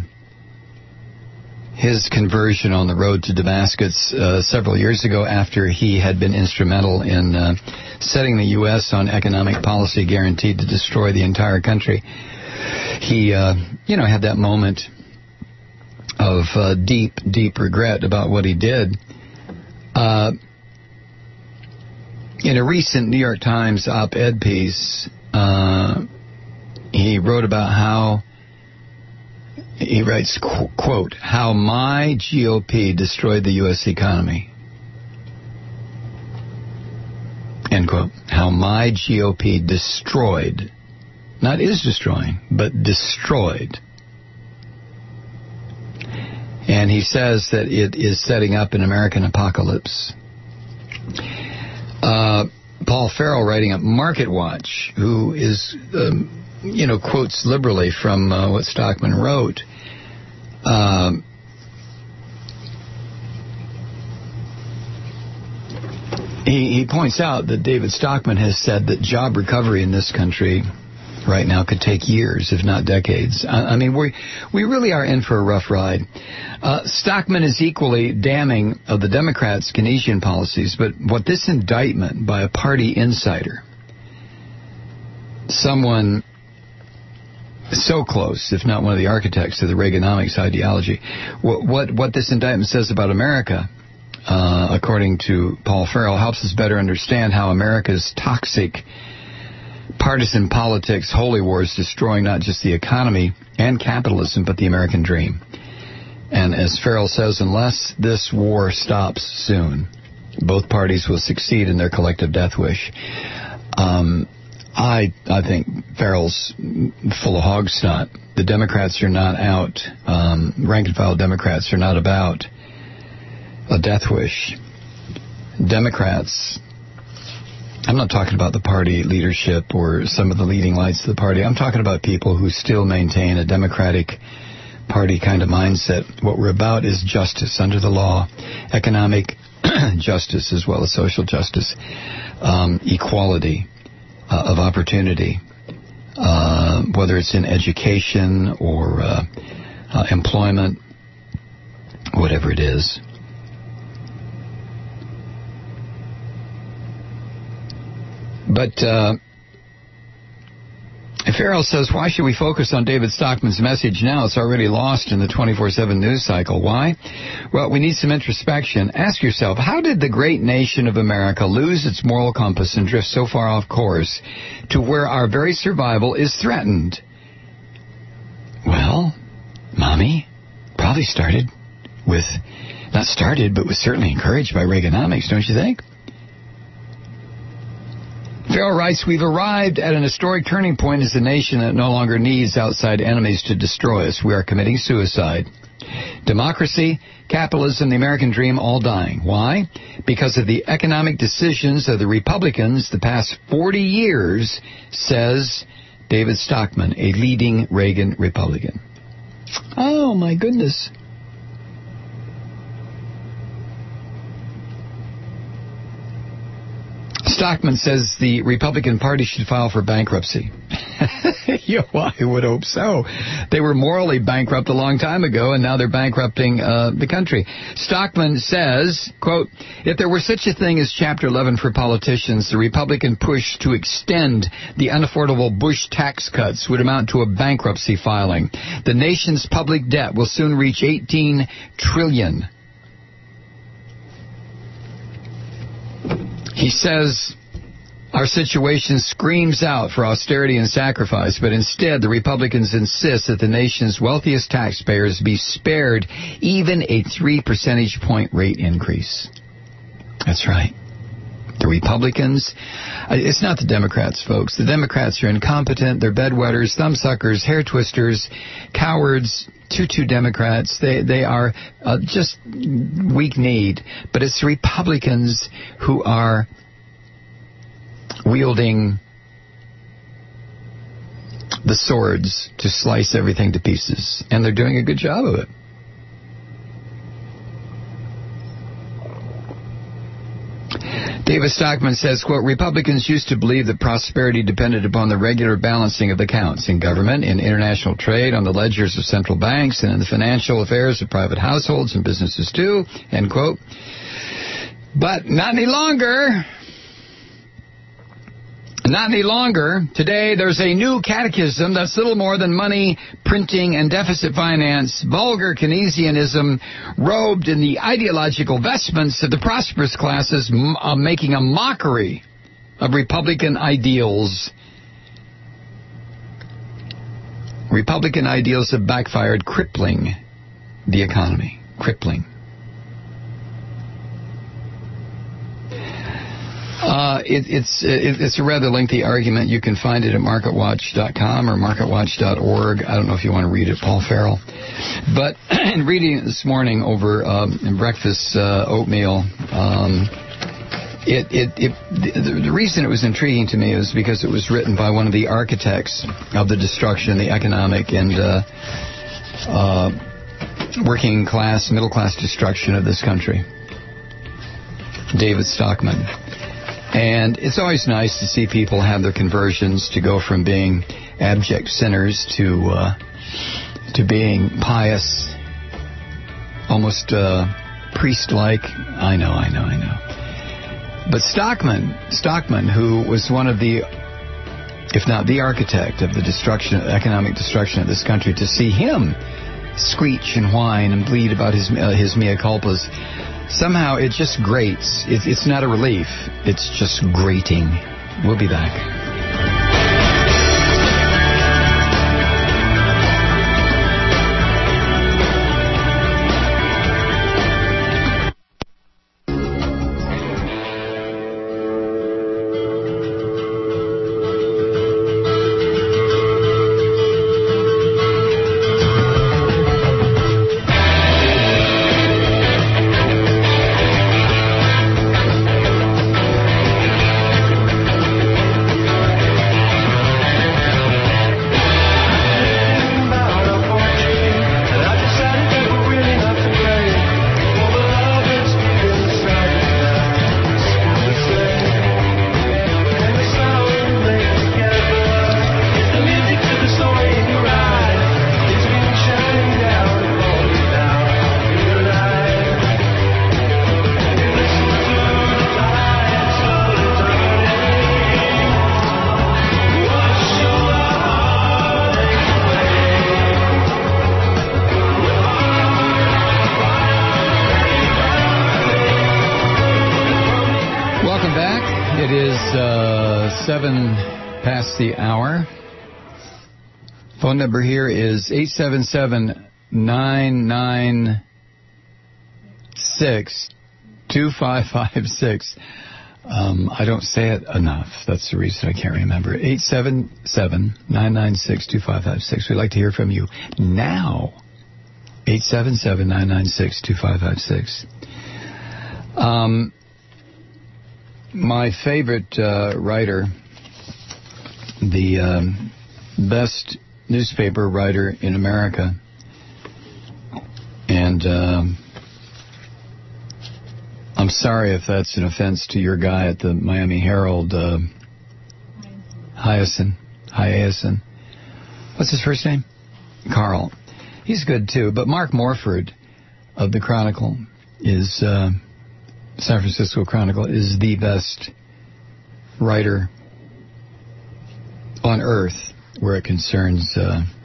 conversion on the road to Damascus several years ago after he had been instrumental in setting the U.S. on economic policy guaranteed to destroy the entire country. He, had that moment of deep, deep regret about what he did. In a recent New York Times op-ed piece, he wrote about how, he writes, quote, how my GOP destroyed the U.S. economy. End quote. How my GOP destroyed, not is destroying, but destroyed. And he says that it is setting up an American apocalypse. Paul Farrell, writing at Market Watch, who is, quotes liberally from what Stockman wrote, he points out that David Stockman has said that job recovery in this country right now could take years, if not decades. I mean, we really are in for a rough ride. Stockman is equally damning of the Democrats' Keynesian policies, but what this indictment by a party insider, someone so close, if not one of the architects to the Reaganomics ideology, what this indictment says about America, according to Paul Farrell, helps us better understand how America's toxic partisan politics, holy wars, destroying not just the economy and capitalism, but the American dream. And as Farrell says, unless this war stops soon, both parties will succeed in their collective death wish. I think Farrell's full of hog snot. The Democrats are not out. Rank and file Democrats are not about a death wish. Democrats, I'm not talking about the party leadership or some of the leading lights of the party. I'm talking about people who still maintain a Democratic Party kind of mindset. What we're about is justice under the law, economic justice as well as social justice, equality of opportunity, whether it's in education or employment, whatever it is. But Farrell says, why should we focus on David Stockman's message now? It's already lost in the 24/7 news cycle. Why? Well, we need some introspection. Ask yourself, how did the great nation of America lose its moral compass and drift so far off course to where our very survival is threatened? Well, Mommy probably started with, not started, but was certainly encouraged by Reaganomics, don't you think? Farrell writes, we've arrived at an historic turning point as a nation that no longer needs outside enemies to destroy us. We are committing suicide. Democracy, capitalism, the American dream, all dying. Why? Because of the economic decisions of the Republicans the past 40 years, says David Stockman, a leading Reagan Republican. Oh, my goodness. Stockman says the Republican Party should file for bankruptcy. Yeah, well, I would hope so. They were morally bankrupt a long time ago, and now they're bankrupting the country. Stockman says, quote, if there were such a thing as Chapter 11 for politicians, the Republican push to extend the unaffordable Bush tax cuts would amount to a bankruptcy filing. The nation's public debt will soon reach $18 trillion. He says our situation screams out for austerity and sacrifice, but instead the Republicans insist that the nation's wealthiest taxpayers be spared even a 3 percentage point rate increase. That's right. The Republicans, it's not the Democrats, folks. The Democrats are incompetent. They're bedwetters, thumbsuckers, hair twisters, cowards, tutu Democrats. They are just weak-kneed. But it's the Republicans who are wielding the swords to slice everything to pieces. And they're doing a good job of it. David Stockman says, quote, Republicans used to believe that prosperity depended upon the regular balancing of accounts in government, in international trade, on the ledgers of central banks, and in the financial affairs of private households and businesses too, end quote. But not any longer. Not any longer. Today, there's a new catechism that's little more than money, printing, and deficit finance, vulgar Keynesianism, robed in the ideological vestments of the prosperous classes, making a mockery of Republican ideals. Republican ideals have backfired, crippling the economy. Crippling. It's a rather lengthy argument. You can find it at MarketWatch.com or MarketWatch.org. I don't know if you want to read it, Paul Farrell. But in reading it this morning over in breakfast oatmeal, the reason it was intriguing to me was because it was written by one of the architects of the destruction, the economic and working class, middle class destruction of this country, David Stockman. And it's always nice to see people have their conversions to go from being abject sinners to being pious, almost priest-like. I know. But Stockman, who was one of the, if not the architect of the economic destruction of this country, to see him screech and whine and bleed about his mea culpas, somehow it just grates. It's not a relief. It's just grating. We'll be back. 7 past the hour. Phone number here is 877-996-2556. I don't say it enough. That's the reason I can't remember. 877-996-2556. We'd like to hear from you now. 877-996-2556. My favorite writer, the best newspaper writer in America, and I'm sorry if that's an offense to your guy at the Miami Herald, Hyacinth. What's his first name? Carl. He's good too, but Mark Morford of the Chronicle is, San Francisco Chronicle, is the best writer on earth where it concerns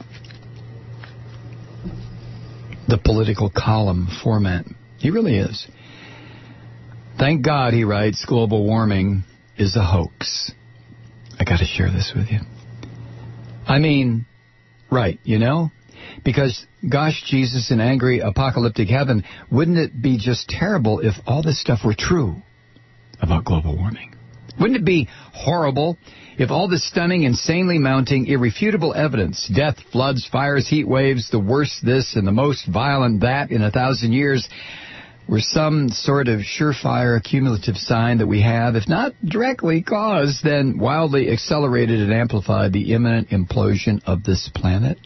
the political column format. He really is. Thank God, he writes, global warming is a hoax. I got to share this with you. I mean, right, you know? Because, gosh, Jesus, in angry apocalyptic heaven, wouldn't it be just terrible if all this stuff were true about global warming? Wouldn't it be horrible if all this stunning, insanely mounting, irrefutable evidence, death, floods, fires, heat waves, the worst this and the most violent that in 1,000 years, were some sort of surefire cumulative sign that we have, if not directly caused, then wildly accelerated and amplified the imminent implosion of this planet?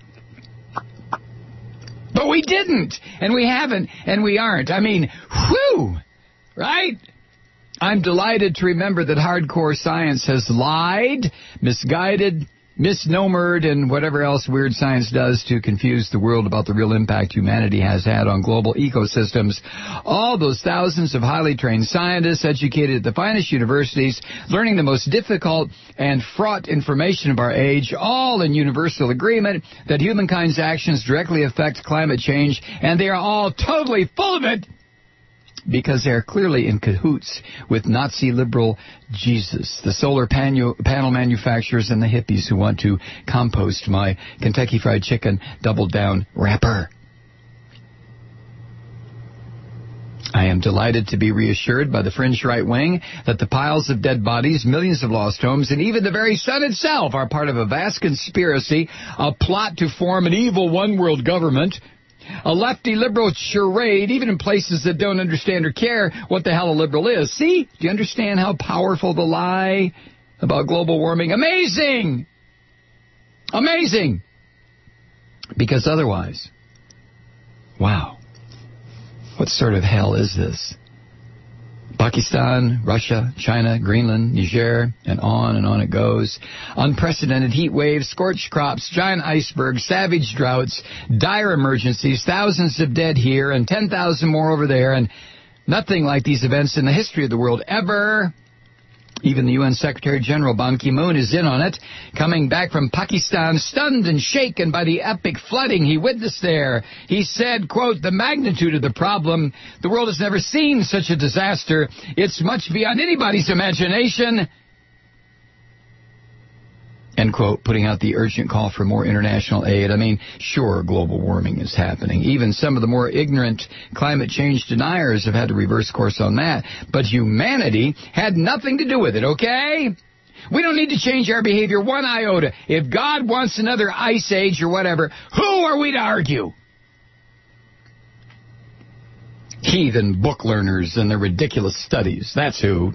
But we didn't, and we haven't, and we aren't. I mean, whew, right? I'm delighted to remember that hardcore science has lied, misguided, misnomered, and whatever else weird science does to confuse the world about the real impact humanity has had on global ecosystems. All those thousands of highly trained scientists educated at the finest universities, learning the most difficult and fraught information of our age, all in universal agreement that humankind's actions directly affect climate change, and they are all totally full of it, because they are clearly in cahoots with Nazi liberal Jesus, the solar panel manufacturers, and the hippies who want to compost my Kentucky Fried Chicken Double Down wrapper. I am delighted to be reassured by the fringe right wing that the piles of dead bodies, millions of lost homes, and even the very sun itself are part of a vast conspiracy, a plot to form an evil one-world government, a lefty liberal charade, even in places that don't understand or care what the hell a liberal is. See? Do you understand how powerful the lie about global warming? Amazing! Amazing! Because otherwise, wow, what sort of hell is this? Pakistan, Russia, China, Greenland, Niger, and on it goes. Unprecedented heat waves, scorched crops, giant icebergs, savage droughts, dire emergencies, thousands of dead here and 10,000 more over there, and nothing like these events in the history of the world ever. Even the UN Secretary General Ban Ki-moon is in on it, coming back from Pakistan stunned and shaken by the epic flooding he witnessed there. He said, quote, the magnitude of the problem, the world has never seen such a disaster. It's much beyond anybody's imagination. End quote, putting out the urgent call for more international aid. I mean, sure, global warming is happening. Even some of the more ignorant climate change deniers have had to reverse course on that. But humanity had nothing to do with it, okay? We don't need to change our behavior one iota. If God wants another ice age or whatever, who are we to argue? Heathen book learners and their ridiculous studies. That's who.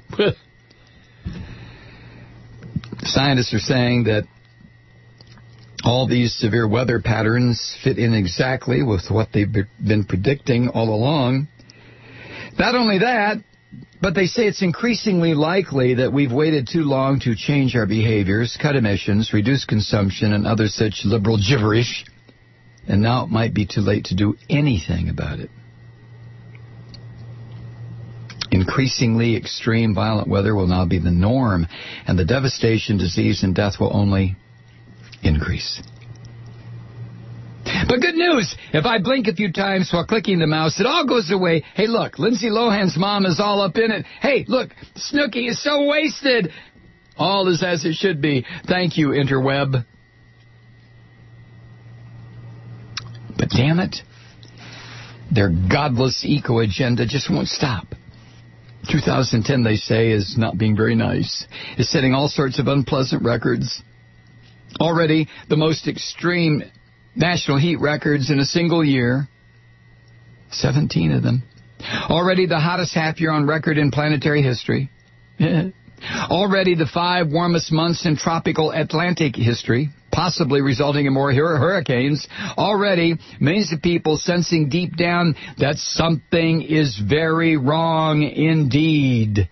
Scientists are saying that all these severe weather patterns fit in exactly with what they've been predicting all along. Not only that, but they say it's increasingly likely that we've waited too long to change our behaviors, cut emissions, reduce consumption, and other such liberal gibberish, and now it might be too late to do anything about it. Increasingly extreme violent weather will now be the norm, and the devastation, disease, and death will only increase. But good news, if I blink a few times while clicking the mouse, it all goes away. Hey, look, Lindsay Lohan's mom is all up in it. Hey, look, Snooki is so wasted. All is as it should be. Thank you, interweb. But damn it, their godless eco-agenda just won't stop. 2010, they say, is not being very nice. It's setting all sorts of unpleasant records. Already, the most extreme national heat records in a single year. 17 of them. Already the hottest half year on record in planetary history. Already the 5 warmest months in tropical Atlantic history, possibly resulting in more hurricanes. Already millions of people sensing deep down that something is very wrong indeed.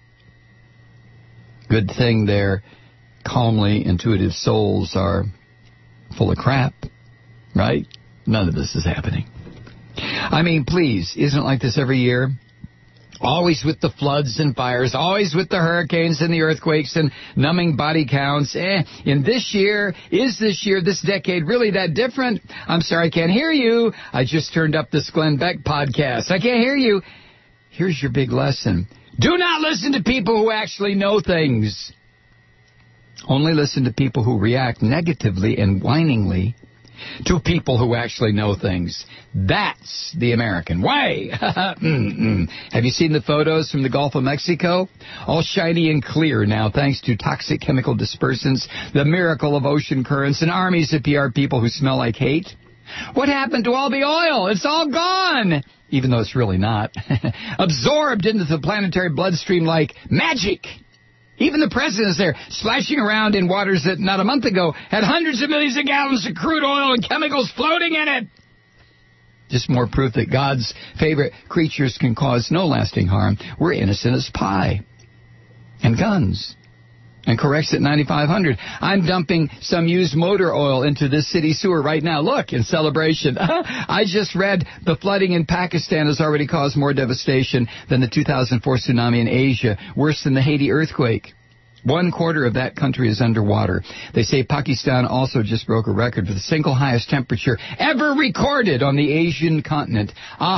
Good thing their calmly intuitive souls are full of crap, right? None of this is happening. I mean, please, isn't it like this every year? Always with the floods and fires, always with the hurricanes and the earthquakes and numbing body counts. In this year, this decade really that different? I'm sorry, I can't hear you. I just turned up this Glenn Beck podcast. I can't hear you. Here's your big lesson. Do not listen to people who actually know things. Only listen to people who react negatively and whiningly to people who actually know things. That's the American way. Have you seen the photos from the Gulf of Mexico? All shiny and clear now thanks to toxic chemical dispersants, the miracle of ocean currents, and armies of PR people who smell like hate. What happened to all the oil? It's all gone. Even though it's really not. Absorbed into the planetary bloodstream like magic. Even the president's there, splashing around in waters that not a month ago had hundreds of millions of gallons of crude oil and chemicals floating in it. Just more proof that God's favorite creatures can cause no lasting harm. We're innocent as pie. And guns. And corrects at 9,500. I'm dumping some used motor oil into this city sewer right now. Look, in celebration. I just read the flooding in Pakistan has already caused more devastation than the 2004 tsunami in Asia, worse than the Haiti earthquake. 1/4 of that country is underwater. They say Pakistan also just broke a record for the single highest temperature ever recorded on the Asian continent,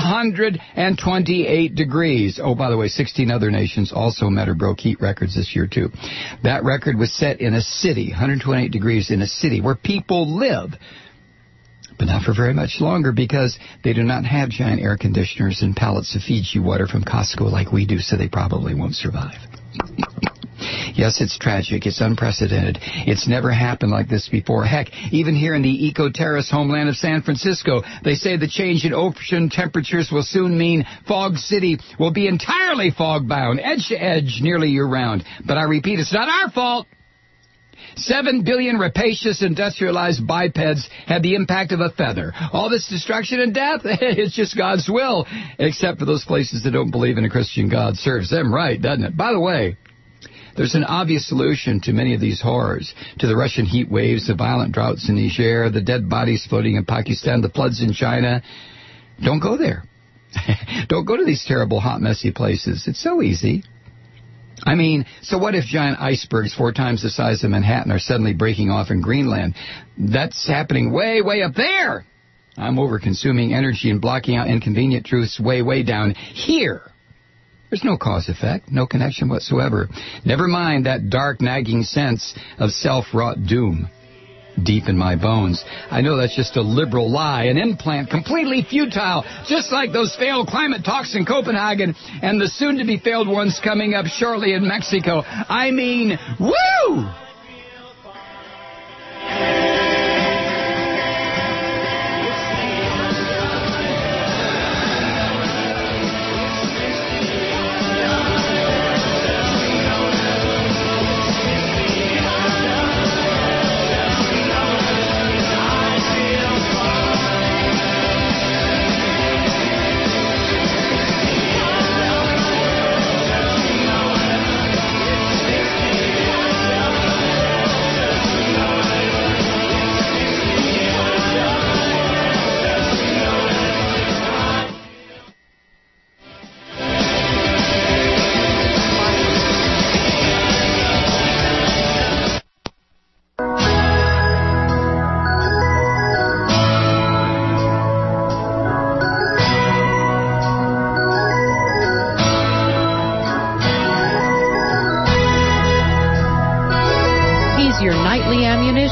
128 degrees. Oh, by the way, 16 other nations also met or broke heat records this year, too. That record was set in a city, 128 degrees in a city where people live. But not for very much longer because they do not have giant air conditioners and pallets of Fiji water from Costco like we do, so they probably won't survive. Yes, it's tragic. It's unprecedented. It's never happened like this before. Heck, even here in the eco-terrorist homeland of San Francisco, they say the change in ocean temperatures will soon mean Fog City will be entirely fog-bound, edge to edge, nearly year-round. But I repeat, it's not our fault. 7 billion rapacious industrialized bipeds had the impact of a feather. All this destruction and death, it's just God's will, except for those places that don't believe in a Christian God. Serves them right, doesn't it? By the way, there's an obvious solution to many of these horrors, to the Russian heat waves, the violent droughts in Niger, the dead bodies floating in Pakistan, the floods in China. Don't go there. Don't go to these terrible, hot, messy places. It's so easy. I mean, so what if giant icebergs 4 times the size of Manhattan are suddenly breaking off in Greenland? That's happening way, way up there. I'm over-consuming energy and blocking out inconvenient truths way, way down here. There's no cause-effect, no connection whatsoever. Never mind that dark, nagging sense of self-wrought doom deep in my bones. I know that's just a liberal lie, an implant, completely futile, just like those failed climate talks in Copenhagen and the soon-to-be failed ones coming up shortly in Mexico. I mean, woo!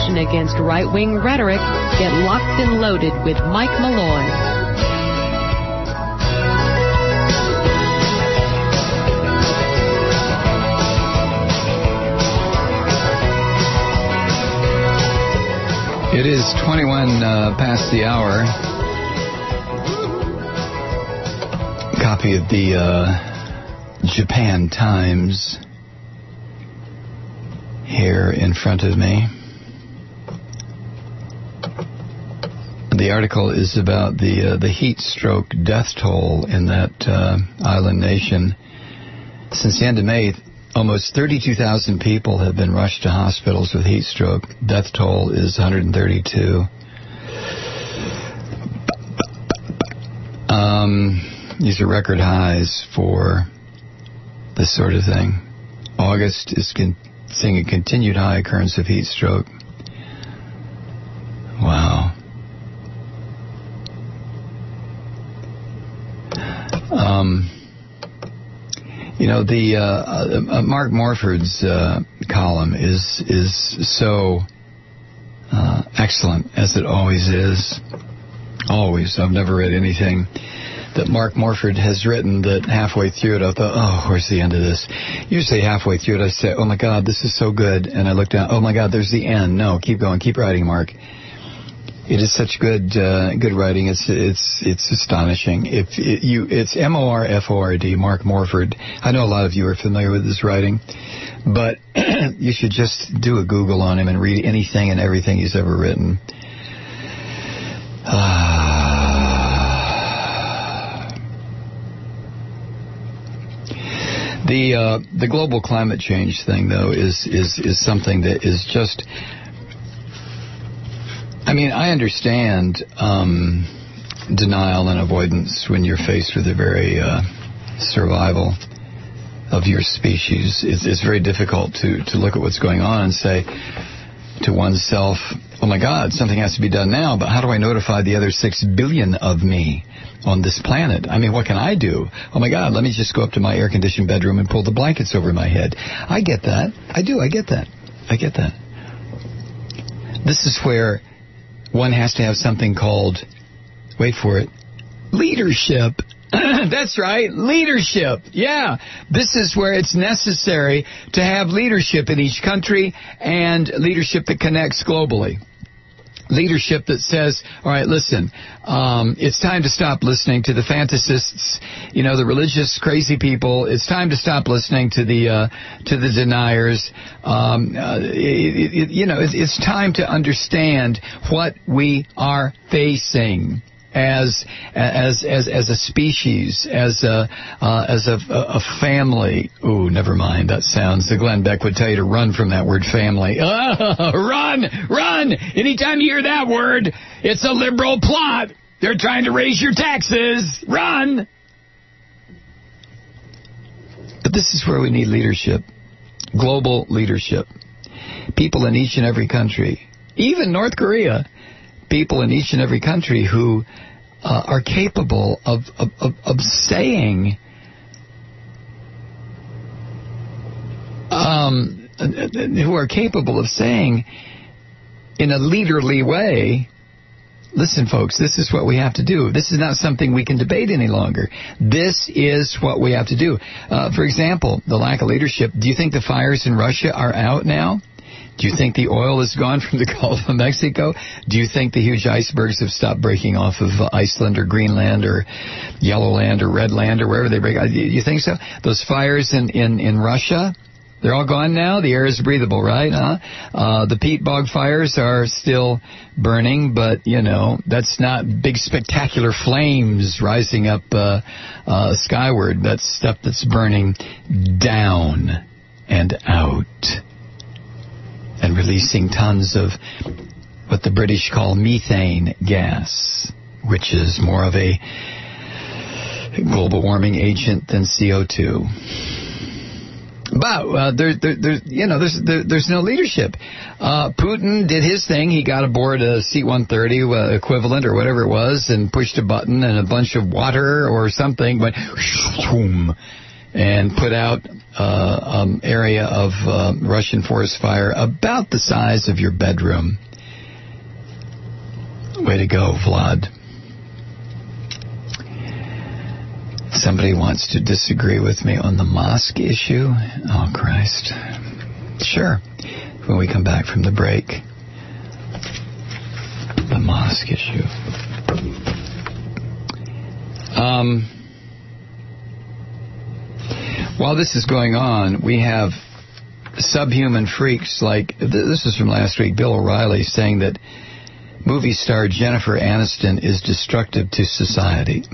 ammunition against right-wing rhetoric. Get locked and loaded with Mike Malloy. It is 21 past the hour. Copy of the Japan Times here in front of me. The article is about the heat stroke death toll in that island nation. Since the end of May, almost 32,000 people have been rushed to hospitals with heat stroke. Death toll is 132. These are record highs for this sort of thing. August is seeing a continued high occurrence of heat stroke. Wow. You know, the Mark Morford's column is so excellent, as it always is. Always. I've never read anything that Mark Morford has written that halfway through it I thought, oh, where's the end of this? Usually halfway through it I say, oh my God, this is so good. And I look down, oh my God, there's the end. No, keep going, keep writing, Mark. It is such good writing. It's astonishing. It's Morford, Mark Morford. I know a lot of you are familiar with his writing, but you should just do a Google on him and read anything and everything he's ever written. The global climate change thing, though, is something that is just. I mean, I understand denial and avoidance when you're faced with the very survival of your species. It's very difficult to look at what's going on and say to oneself, oh my God, something has to be done now, but how do I notify the other 6 billion of me on this planet? I mean, what can I do? Oh my God, let me just go up to my air-conditioned bedroom and pull the blankets over my head. I get that. I get that. This is where one has to have something called, wait for it, leadership. That's right, leadership. Yeah, this is where it's necessary to have leadership in each country and leadership that connects globally. Leadership that says, all right, listen, it's time to stop listening to the fantasists, the religious crazy people. It's time to stop listening to the deniers. It's time to understand what we are facing as a species, as a family. Ooh, never mind. That sounds. Glenn Beck would tell you to run from that word family. Run! Anytime you hear that word, it's a liberal plot. They're trying to raise your taxes. Run! But this is where we need leadership, global leadership. People in each and every country, even North Korea. People in each and every country who are capable of saying, who are capable of saying in a leaderly way, listen, folks, this is what we have to do. This is not something we can debate any longer. This is what we have to do. For example, the lack of leadership. Do you think the fires in Russia are out now? Do you think the oil is gone from the Gulf of Mexico? Do you think the huge icebergs have stopped breaking off of Iceland or Greenland or Yellow Land or Red Land or wherever they break? Do you think so? Those fires in Russia, they're all gone now? The air is breathable, right? The peat bog fires are still burning, but, that's not big spectacular flames rising up skyward. That's stuff that's burning down and out and releasing tons of what the British call methane gas, which is more of a global warming agent than CO2. But there's no leadership. Putin did his thing. He got aboard a C-130 equivalent or whatever it was and pushed a button and a bunch of water or something went and put out area of Russian forest fire about the size of your bedroom. Way to go, Vlad. Somebody wants to disagree with me on the mosque issue. Oh, Christ. Sure. When we come back from the break. The mosque issue. While this is going on, we have subhuman freaks like, this is from last week, Bill O'Reilly saying that movie star Jennifer Aniston is destructive to society.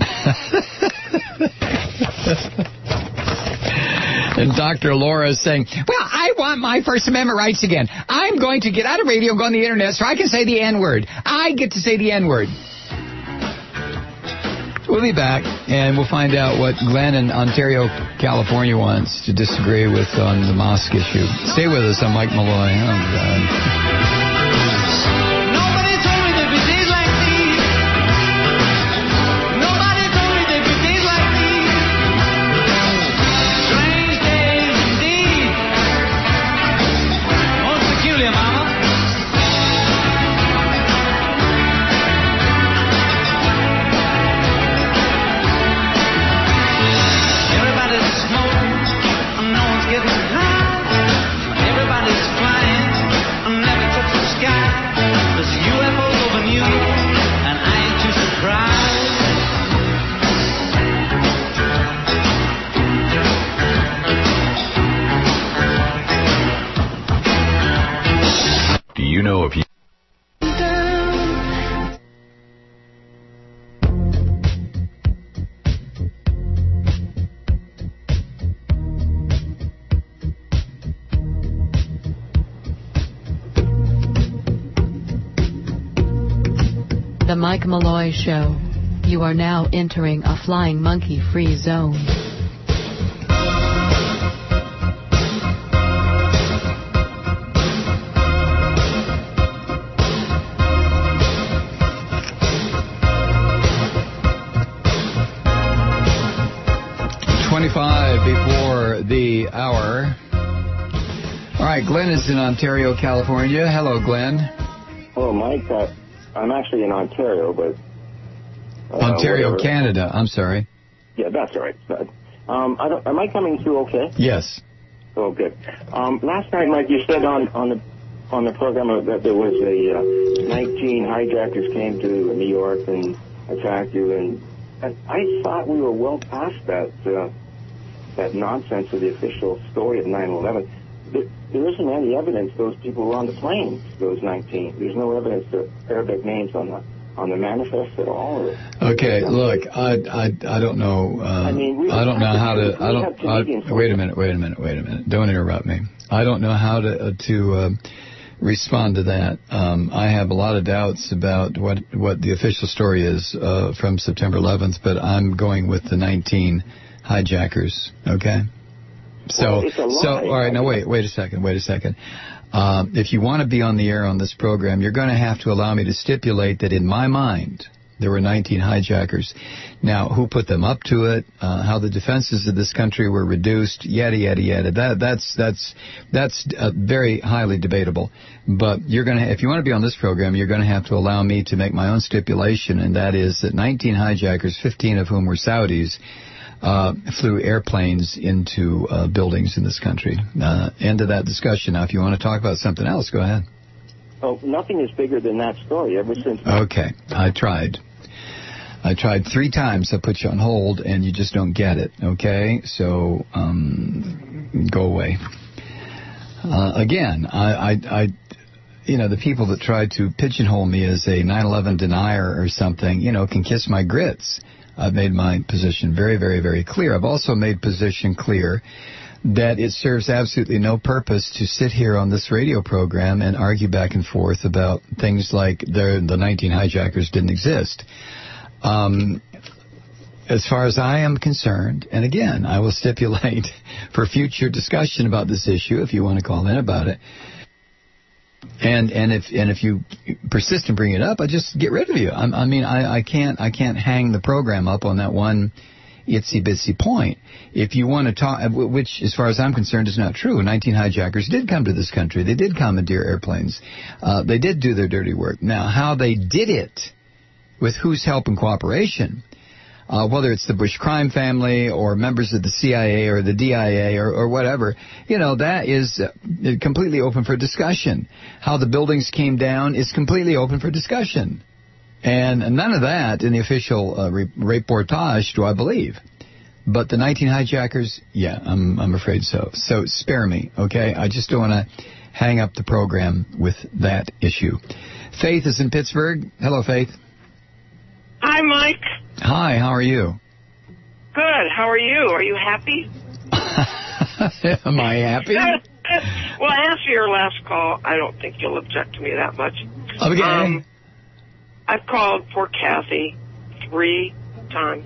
And Dr. Laura is saying, well, I want my First Amendment rights again. I'm going to get out of radio and go on the internet so I can say the N-word. I get to say the N-word. We'll be back, and we'll find out what Glenn in Ontario, California wants to disagree with on the mosque issue. Stay with us. I'm Mike Malloy. Oh, God. The Mike Malloy Show. You are now entering a flying monkey-free zone. Before the hour. All right, Glenn is in Ontario, California. Hello, Glenn. Hello, Mike. I'm actually in Ontario, but... Ontario, whatever. Canada. I'm sorry. Yeah, that's all right. Am I coming through okay? Yes. Oh, good. Last night, Mike, you said on the program that there was 19 hijackers came to New York and attacked you, and I thought we were well past that nonsense of the official story of 9/11. There isn't any evidence those people were on the planes, those 19. There's no evidence of Arabic names on the manifest at all. Okay, look, I don't know. I don't know how to. Wait a minute. Don't interrupt me. I don't know how to respond to that. I have a lot of doubts about what the official story is from September 11th, but I'm going with the 19 hijackers. Okay. So, all right, now wait a second. If you want to be on the air on this program, you're going to have to allow me to stipulate that in my mind, there were 19 hijackers. Now, who put them up to it, how the defenses of this country were reduced, yada, yada, yada. That's very highly debatable. But if you want to be on this program, you're going to have to allow me to make my own stipulation, and that is that 19 hijackers, 15 of whom were Saudis, flew airplanes into buildings in this country. End of that discussion. Now, if you want to talk about something else, go ahead. Oh, nothing is bigger than that story ever since. Okay, I tried 3 times. I put you on hold, and you just don't get it. Okay, so go away. Again, I the people that try to pigeonhole me as a 9/11 denier or something, can kiss my grits. I've made my position very, very, very clear. I've also made position clear that it serves absolutely no purpose to sit here on this radio program and argue back and forth about things like the 19 hijackers didn't exist. As far as I am concerned, and again, I will stipulate for future discussion about this issue if you want to call in about it. And if you persist in bringing it up, I just get rid of you. I can't hang the program up on that one itsy bitsy point. If you want to talk, which as far as I'm concerned is not true, 19 hijackers did come to this country. They did commandeer airplanes. They did do their dirty work. Now, how they did it, with whose help and cooperation, whether it's the Bush crime family or members of the CIA or the DIA or whatever, that is completely open for discussion. How the buildings came down is completely open for discussion. And none of that in the official reportage do I believe. But the 19 hijackers, yeah, I'm afraid so. So spare me, okay? I just don't want to hang up the program with that issue. Faith is in Pittsburgh. Hello, Faith. Hi, Mike. Hi, how are you? Good. How are you? Are you happy? Am I happy? Well, after your last call, I don't think you'll object to me that much. Okay. I've called poor Kathy 3 times.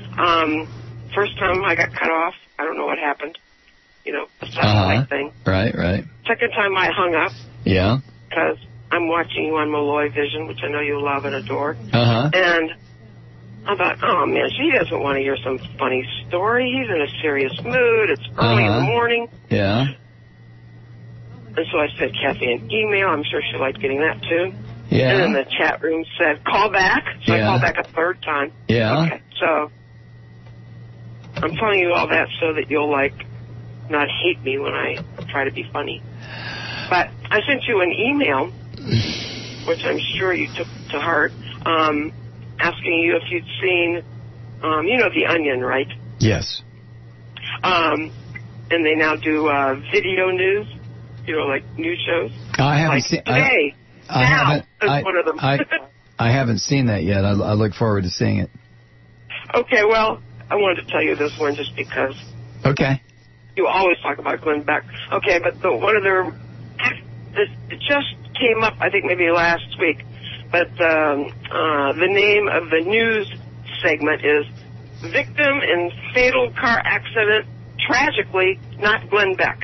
First time I got cut off. I don't know what happened. The satellite thing. Right. Second time I hung up. Yeah. Because I'm watching you on Malloy Vision, which I know you love and adore. And I thought, oh, man, she doesn't want to hear some funny story. He's in a serious mood. It's early in the morning. Yeah. And so I sent Kathy an email. I'm sure she liked getting that, too. Yeah. And then the chat room said, call back. So I called back a third time. Yeah. Okay, so I'm telling you all that so that you'll, not hate me when I try to be funny. But I sent you an email, which I'm sure you took to heart, asking you if you'd seen, The Onion, right? Yes. And they now do video news, like news shows. I haven't seen today. One of them. I haven't seen that yet. I look forward to seeing it. Okay, well, I wanted to tell you this one just because. Okay. You always talk about Glenn Beck. Okay, but it just came up, I think maybe last week, but the name of the news segment is Victim in Fatal Car Accident, Tragically Not Glenn Beck.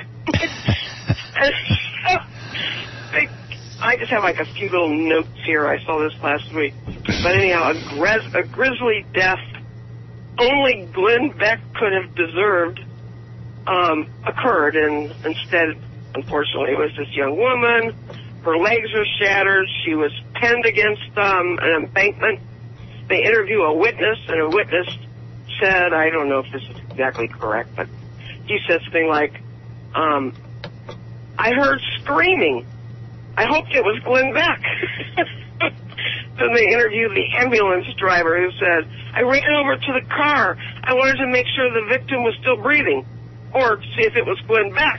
I just have a few little notes here. I saw this last week. But anyhow, a grisly death only Glenn Beck could have deserved occurred, and instead, unfortunately, it was this young woman. Her legs were shattered. She was pinned against an embankment. They interview a witness, and a witness said, I don't know if this is exactly correct, but he said something like, I heard screaming. I hoped it was Glenn Beck. Then they interviewed the ambulance driver who said, I ran over to the car. I wanted to make sure the victim was still breathing, or see if it was Glenn Beck.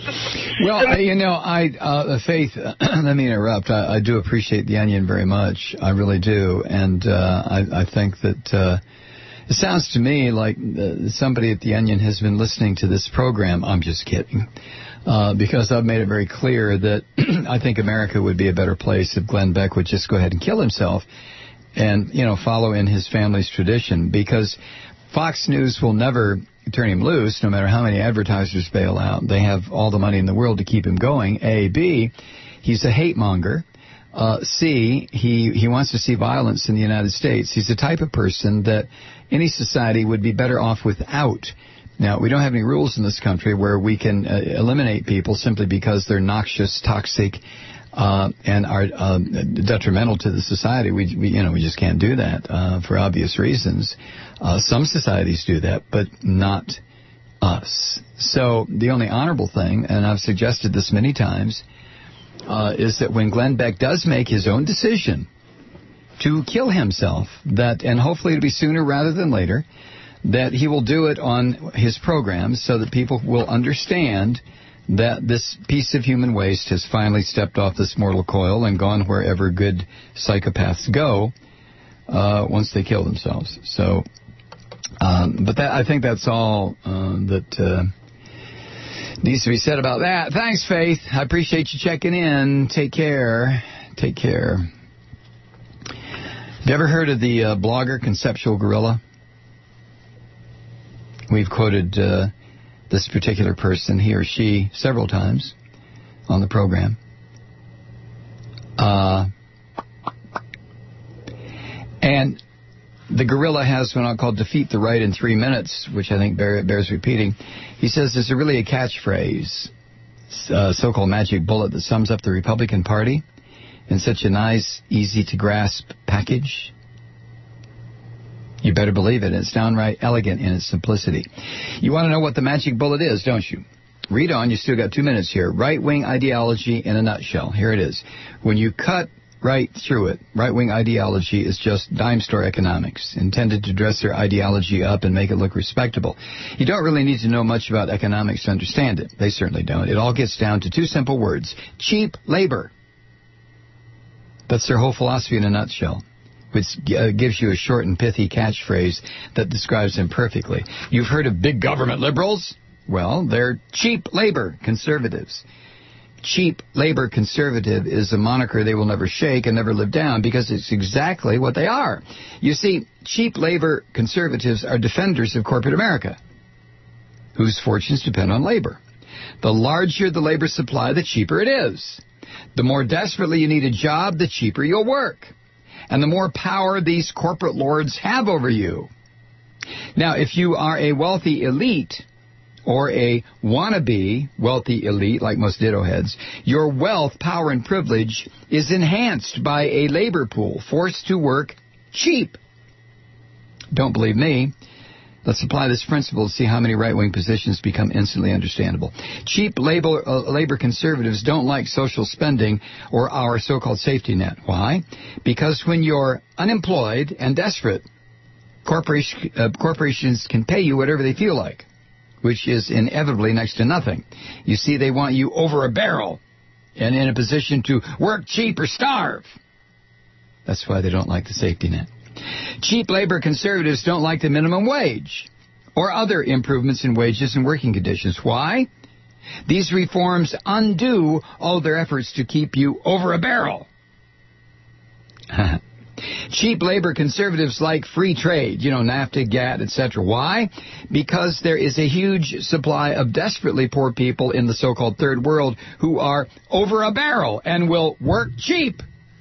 Well, Faith, let me interrupt. I do appreciate The Onion very much. I really do. And I think that it sounds to me like somebody at The Onion has been listening to this program. I'm just kidding. Because I've made it very clear that I think America would be a better place if Glenn Beck would just go ahead and kill himself and, follow in his family's tradition. Because Fox News will never turn him loose, no matter how many advertisers bail out. They have all the money in the world to keep him going. A. B. He's a hate monger. C. He wants to see violence in the United States. He's the type of person that any society would be better off without. Now, we don't have any rules in this country where we can eliminate people simply because they're noxious, toxic, and are detrimental to the society. We just can't do that for obvious reasons. Some societies do that, but not us. So the only honorable thing, and I've suggested this many times, is that when Glenn Beck does make his own decision to kill himself, and hopefully it'll be sooner rather than later, that he will do it on his programs so that people will understand that this piece of human waste has finally stepped off this mortal coil and gone wherever good psychopaths go once they kill themselves. So, but I think that's all that needs to be said about that. Thanks, Faith. I appreciate you checking in. Take care. Take care. Have you ever heard of the blogger Conceptual Gorilla? We've quoted this particular person, he or she, several times on the program. And The gorilla has one called Defeat the Right in 3 Minutes, which I think bears repeating. He says it's really a catchphrase, so-called magic bullet that sums up the Republican Party in such a nice, easy-to-grasp package. You better believe it. It's downright elegant in its simplicity. You want to know what the magic bullet is, don't you? Read on. You still got 2 minutes here. Right-wing ideology in a nutshell. Here it is. When you cut right through it, right-wing ideology is just dime store economics, intended to dress their ideology up and make it look respectable. You don't really need to know much about economics to understand it. They certainly don't. It all gets down to 2 simple words. Cheap labor. That's their whole philosophy in a nutshell, which gives you a short and pithy catchphrase that describes them perfectly. You've heard of big government liberals? Well, they're cheap labor conservatives. Cheap labor conservative is a moniker they will never shake and never live down because it's exactly what they are. You see, cheap labor conservatives are defenders of corporate America, whose fortunes depend on labor. The larger the labor supply, the cheaper it is. The more desperately you need a job, the cheaper you'll work. And the more power these corporate lords have over you. Now, if you are a wealthy elite, or a wannabe wealthy elite, like most ditto heads, your wealth, power, and privilege is enhanced by a labor pool forced to work cheap. Don't believe me? Let's apply this principle to see how many right-wing positions become instantly understandable. Cheap labor conservatives don't like social spending or our so-called safety net. Why? Because when you're unemployed and desperate, corporations can pay you whatever they feel like, which is inevitably next to nothing. You see, they want you over a barrel and in a position to work cheap or starve. That's why they don't like the safety net. Cheap labor conservatives don't like the minimum wage or other improvements in wages and working conditions. Why? These reforms undo all their efforts to keep you over a barrel. Cheap labor conservatives like free trade, NAFTA, GATT, etc. Why? Because there is a huge supply of desperately poor people in the so-called third world who are over a barrel and will work cheap.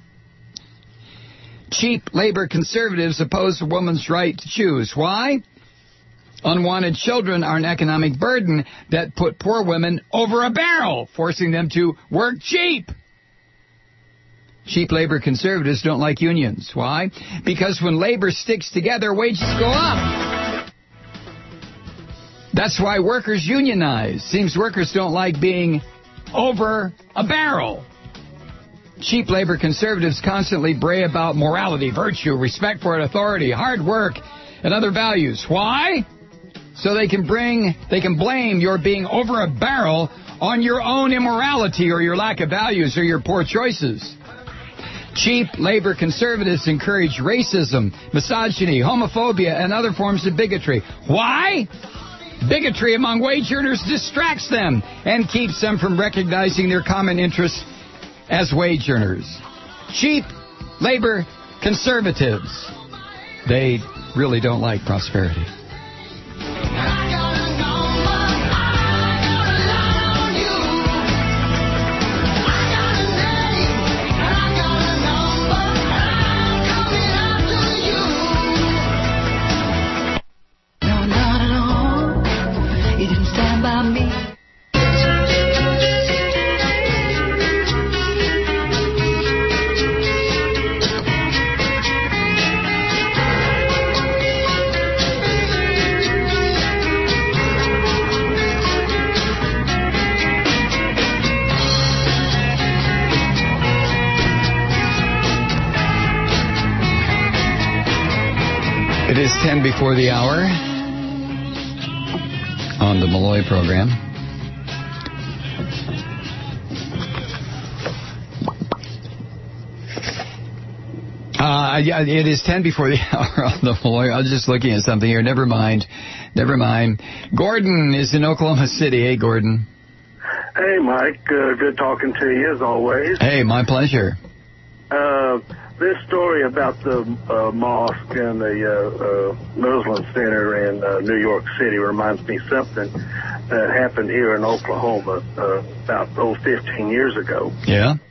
Cheap labor conservatives oppose a woman's right to choose. Why? Unwanted children are an economic burden that put poor women over a barrel, forcing them to work cheap. Cheap labor conservatives don't like unions. Why? Because when labor sticks together, wages go up. That's why workers unionize. Seems workers don't like being over a barrel. Cheap labor conservatives constantly bray about morality, virtue, respect for authority, hard work, and other values. Why? So they can blame your being over a barrel on your own immorality or your lack of values or your poor choices. Cheap labor conservatives encourage racism, misogyny, homophobia, and other forms of bigotry. Why? Bigotry among wage earners distracts them and keeps them from recognizing their common interests as wage earners. Cheap labor conservatives. They really don't like prosperity. It is 10 before the hour on the Malloy program. Yeah, it is 10 before the hour on the Malloy. I was just looking at something here. Never mind. Gordon is in Oklahoma City. Hey, Gordon. Hey, Mike. Good talking to you, as always. Hey, my pleasure. This story about the mosque and the Muslim Center in New York City reminds me something that happened here in Oklahoma about 15 years ago. Yeah?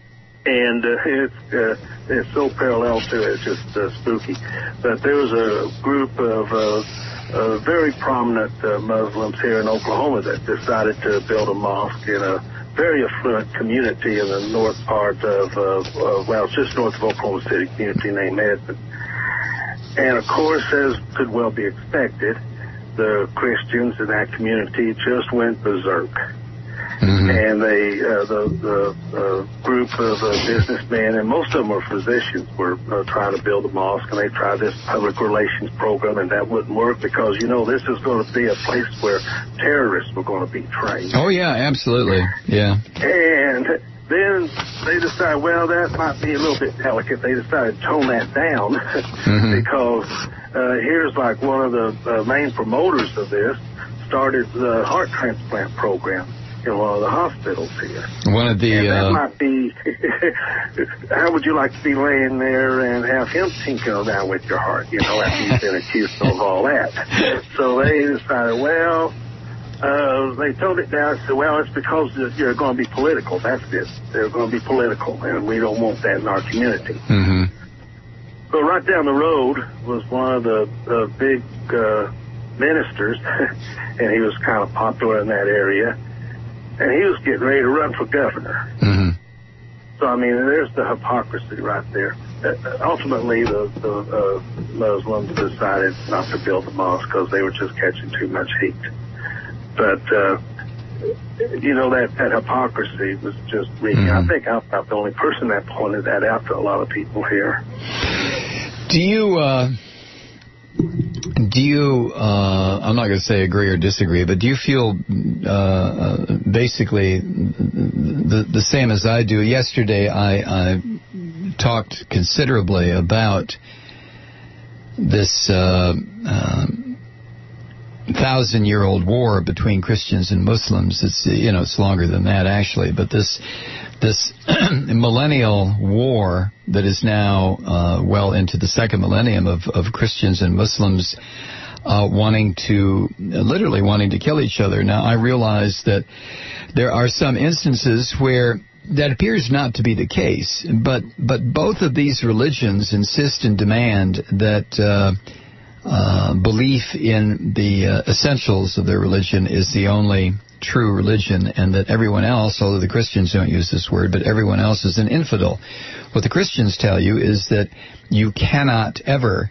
And it's so parallel to it, it's just spooky. But there was a group of very prominent Muslims here in Oklahoma that decided to build a mosque in a very affluent community in the north part of, well, it's just north of Oklahoma City, community named Edmond. And of course, as could well be expected, the Christians in that community just went berserk. And they, the group of businessmen, and most of them were physicians, were trying to build a mosque, and they tried this public relations program, and that wouldn't work because, you know, this is going to be a place where terrorists were going to be trained. Oh, yeah, absolutely. Yeah. And then they decided, well, that might be a little bit delicate. They decided to tone that down because here's like one of the main promoters of this started the heart transplant program in one of the hospitals here. One of the... And that might be... how would you like to be laying there and have him tinkering around with your heart, you know, after you've been accused of all that? So they decided, well, they toned it down and said, well, it's because you're going to be political. That's it. They're going to be political, and we don't want that in our community. So right down the road was one of the big ministers, and he was kind of popular in that area. And he was getting ready to run for governor. So, I mean, there's the hypocrisy right there. Ultimately, the Muslims decided not to build the mosque because they were just catching too much heat. But, you know, that hypocrisy was just reading. I think I'm not the only person that pointed that out to a lot of people here. Do you, I'm not going to say agree or disagree, but do you feel basically the same as I do? Yesterday I talked considerably about this 1,000-year-old war between Christians and Muslims. It's, you know, it's longer than that actually, but this millennial war that is now well into the second millennium of Christians and Muslims literally wanting to kill each other. Now, I realize that there are some instances where that appears not to be the case, but both of these religions insist and demand that belief in the essentials of their religion is the only true religion, and that everyone else, although the Christians don't use this word, but everyone else is an infidel. What the Christians tell you is that you cannot ever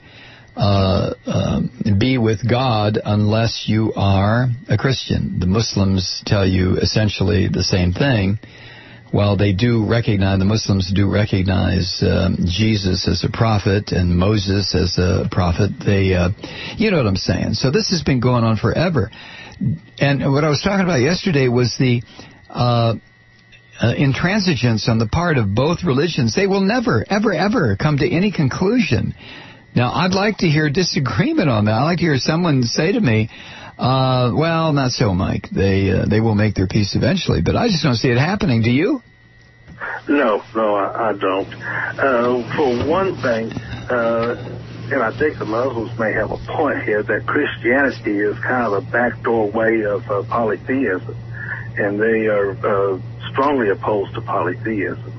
be with God unless you are a Christian. The Muslims tell you essentially the same thing. While they do recognize, the Muslims do recognize Jesus as a prophet and Moses as a prophet, they, you know what I'm saying. So this has been going on forever. And what I was talking about yesterday was the intransigence on the part of both religions. They will never, ever, ever come to any conclusion. Now, I'd like to hear disagreement on that. I'd like to hear someone say to me, well, not so, Mike. They will make their peace eventually, but I just don't see it happening. Do you? No, I don't. For one thing, and I think the Muslims may have a point here, that Christianity is kind of a backdoor way of polytheism, and they are strongly opposed to polytheism.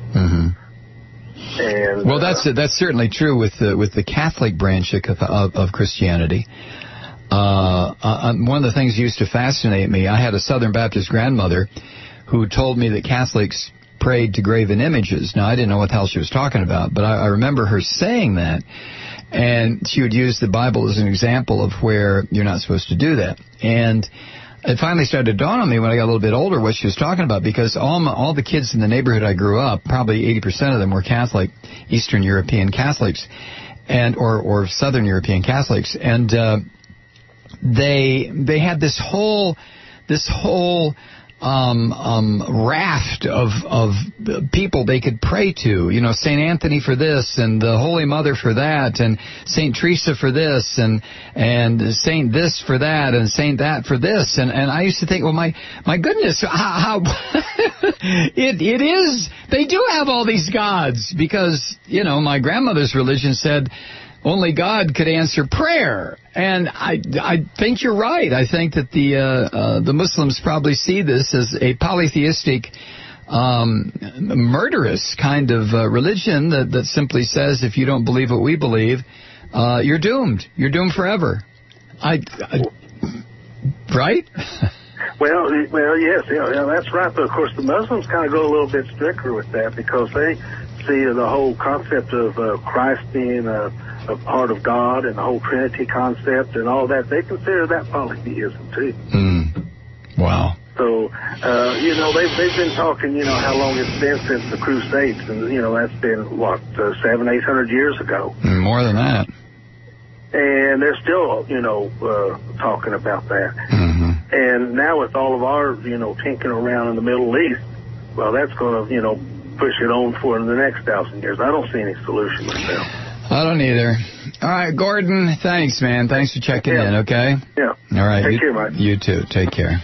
And, well, that's certainly true with the Catholic branch of Christianity. One of the things that used to fascinate me, I had a Southern Baptist grandmother who told me that Catholics prayed to graven images. Now, I didn't know what the hell she was talking about, but I remember her saying that. And she would use the Bible as an example of where you're not supposed to do that. And it finally started to dawn on me when I got a little bit older what she was talking about, because all the kids in the neighborhood I grew up, probably 80% of them were Catholic, Eastern European Catholics, and or Southern European Catholics, and they had this whole raft of people they could pray to. You know, St. Anthony for this, and the Holy Mother for that, and St. Teresa for this, and Saint this for that, and Saint that for this. And I used to think, well, my goodness, how it is. They do have all these gods, because, you know, my grandmother's religion said only God could answer prayer. And I think you're right. I think that the Muslims probably see this as a polytheistic murderous kind of religion that simply says if you don't believe what we believe, you're doomed. You're doomed forever. Right? Well, yes, yeah, that's right. But of course, the Muslims kind of go a little bit stricter with that because they see the whole concept of Christ being a part of God and the whole Trinity concept and all that. They consider that polytheism too. Wow. So, they've been talking, how long it's been since the Crusades, and, that's been, 700-800 years ago. More than that. And they're still, talking about that. And now with all of our, tinkering around in the Middle East, well, that's going to, push it on for the next 1,000 years. I don't see any solution myself. I don't either. All right, Gordon, thanks, man. Thanks for checking in, okay? Yeah. All right. Take care, Mike. You too. Take care.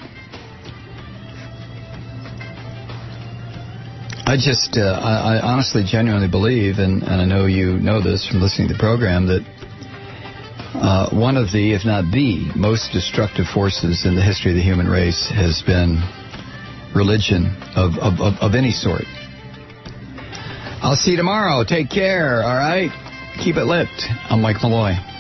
I honestly, genuinely believe, and I know you know this from listening to the program, that one of the, if not the, most destructive forces in the history of the human race has been religion of any sort. I'll see you tomorrow. Take care, all right? Keep it lit. I'm Mike Malloy.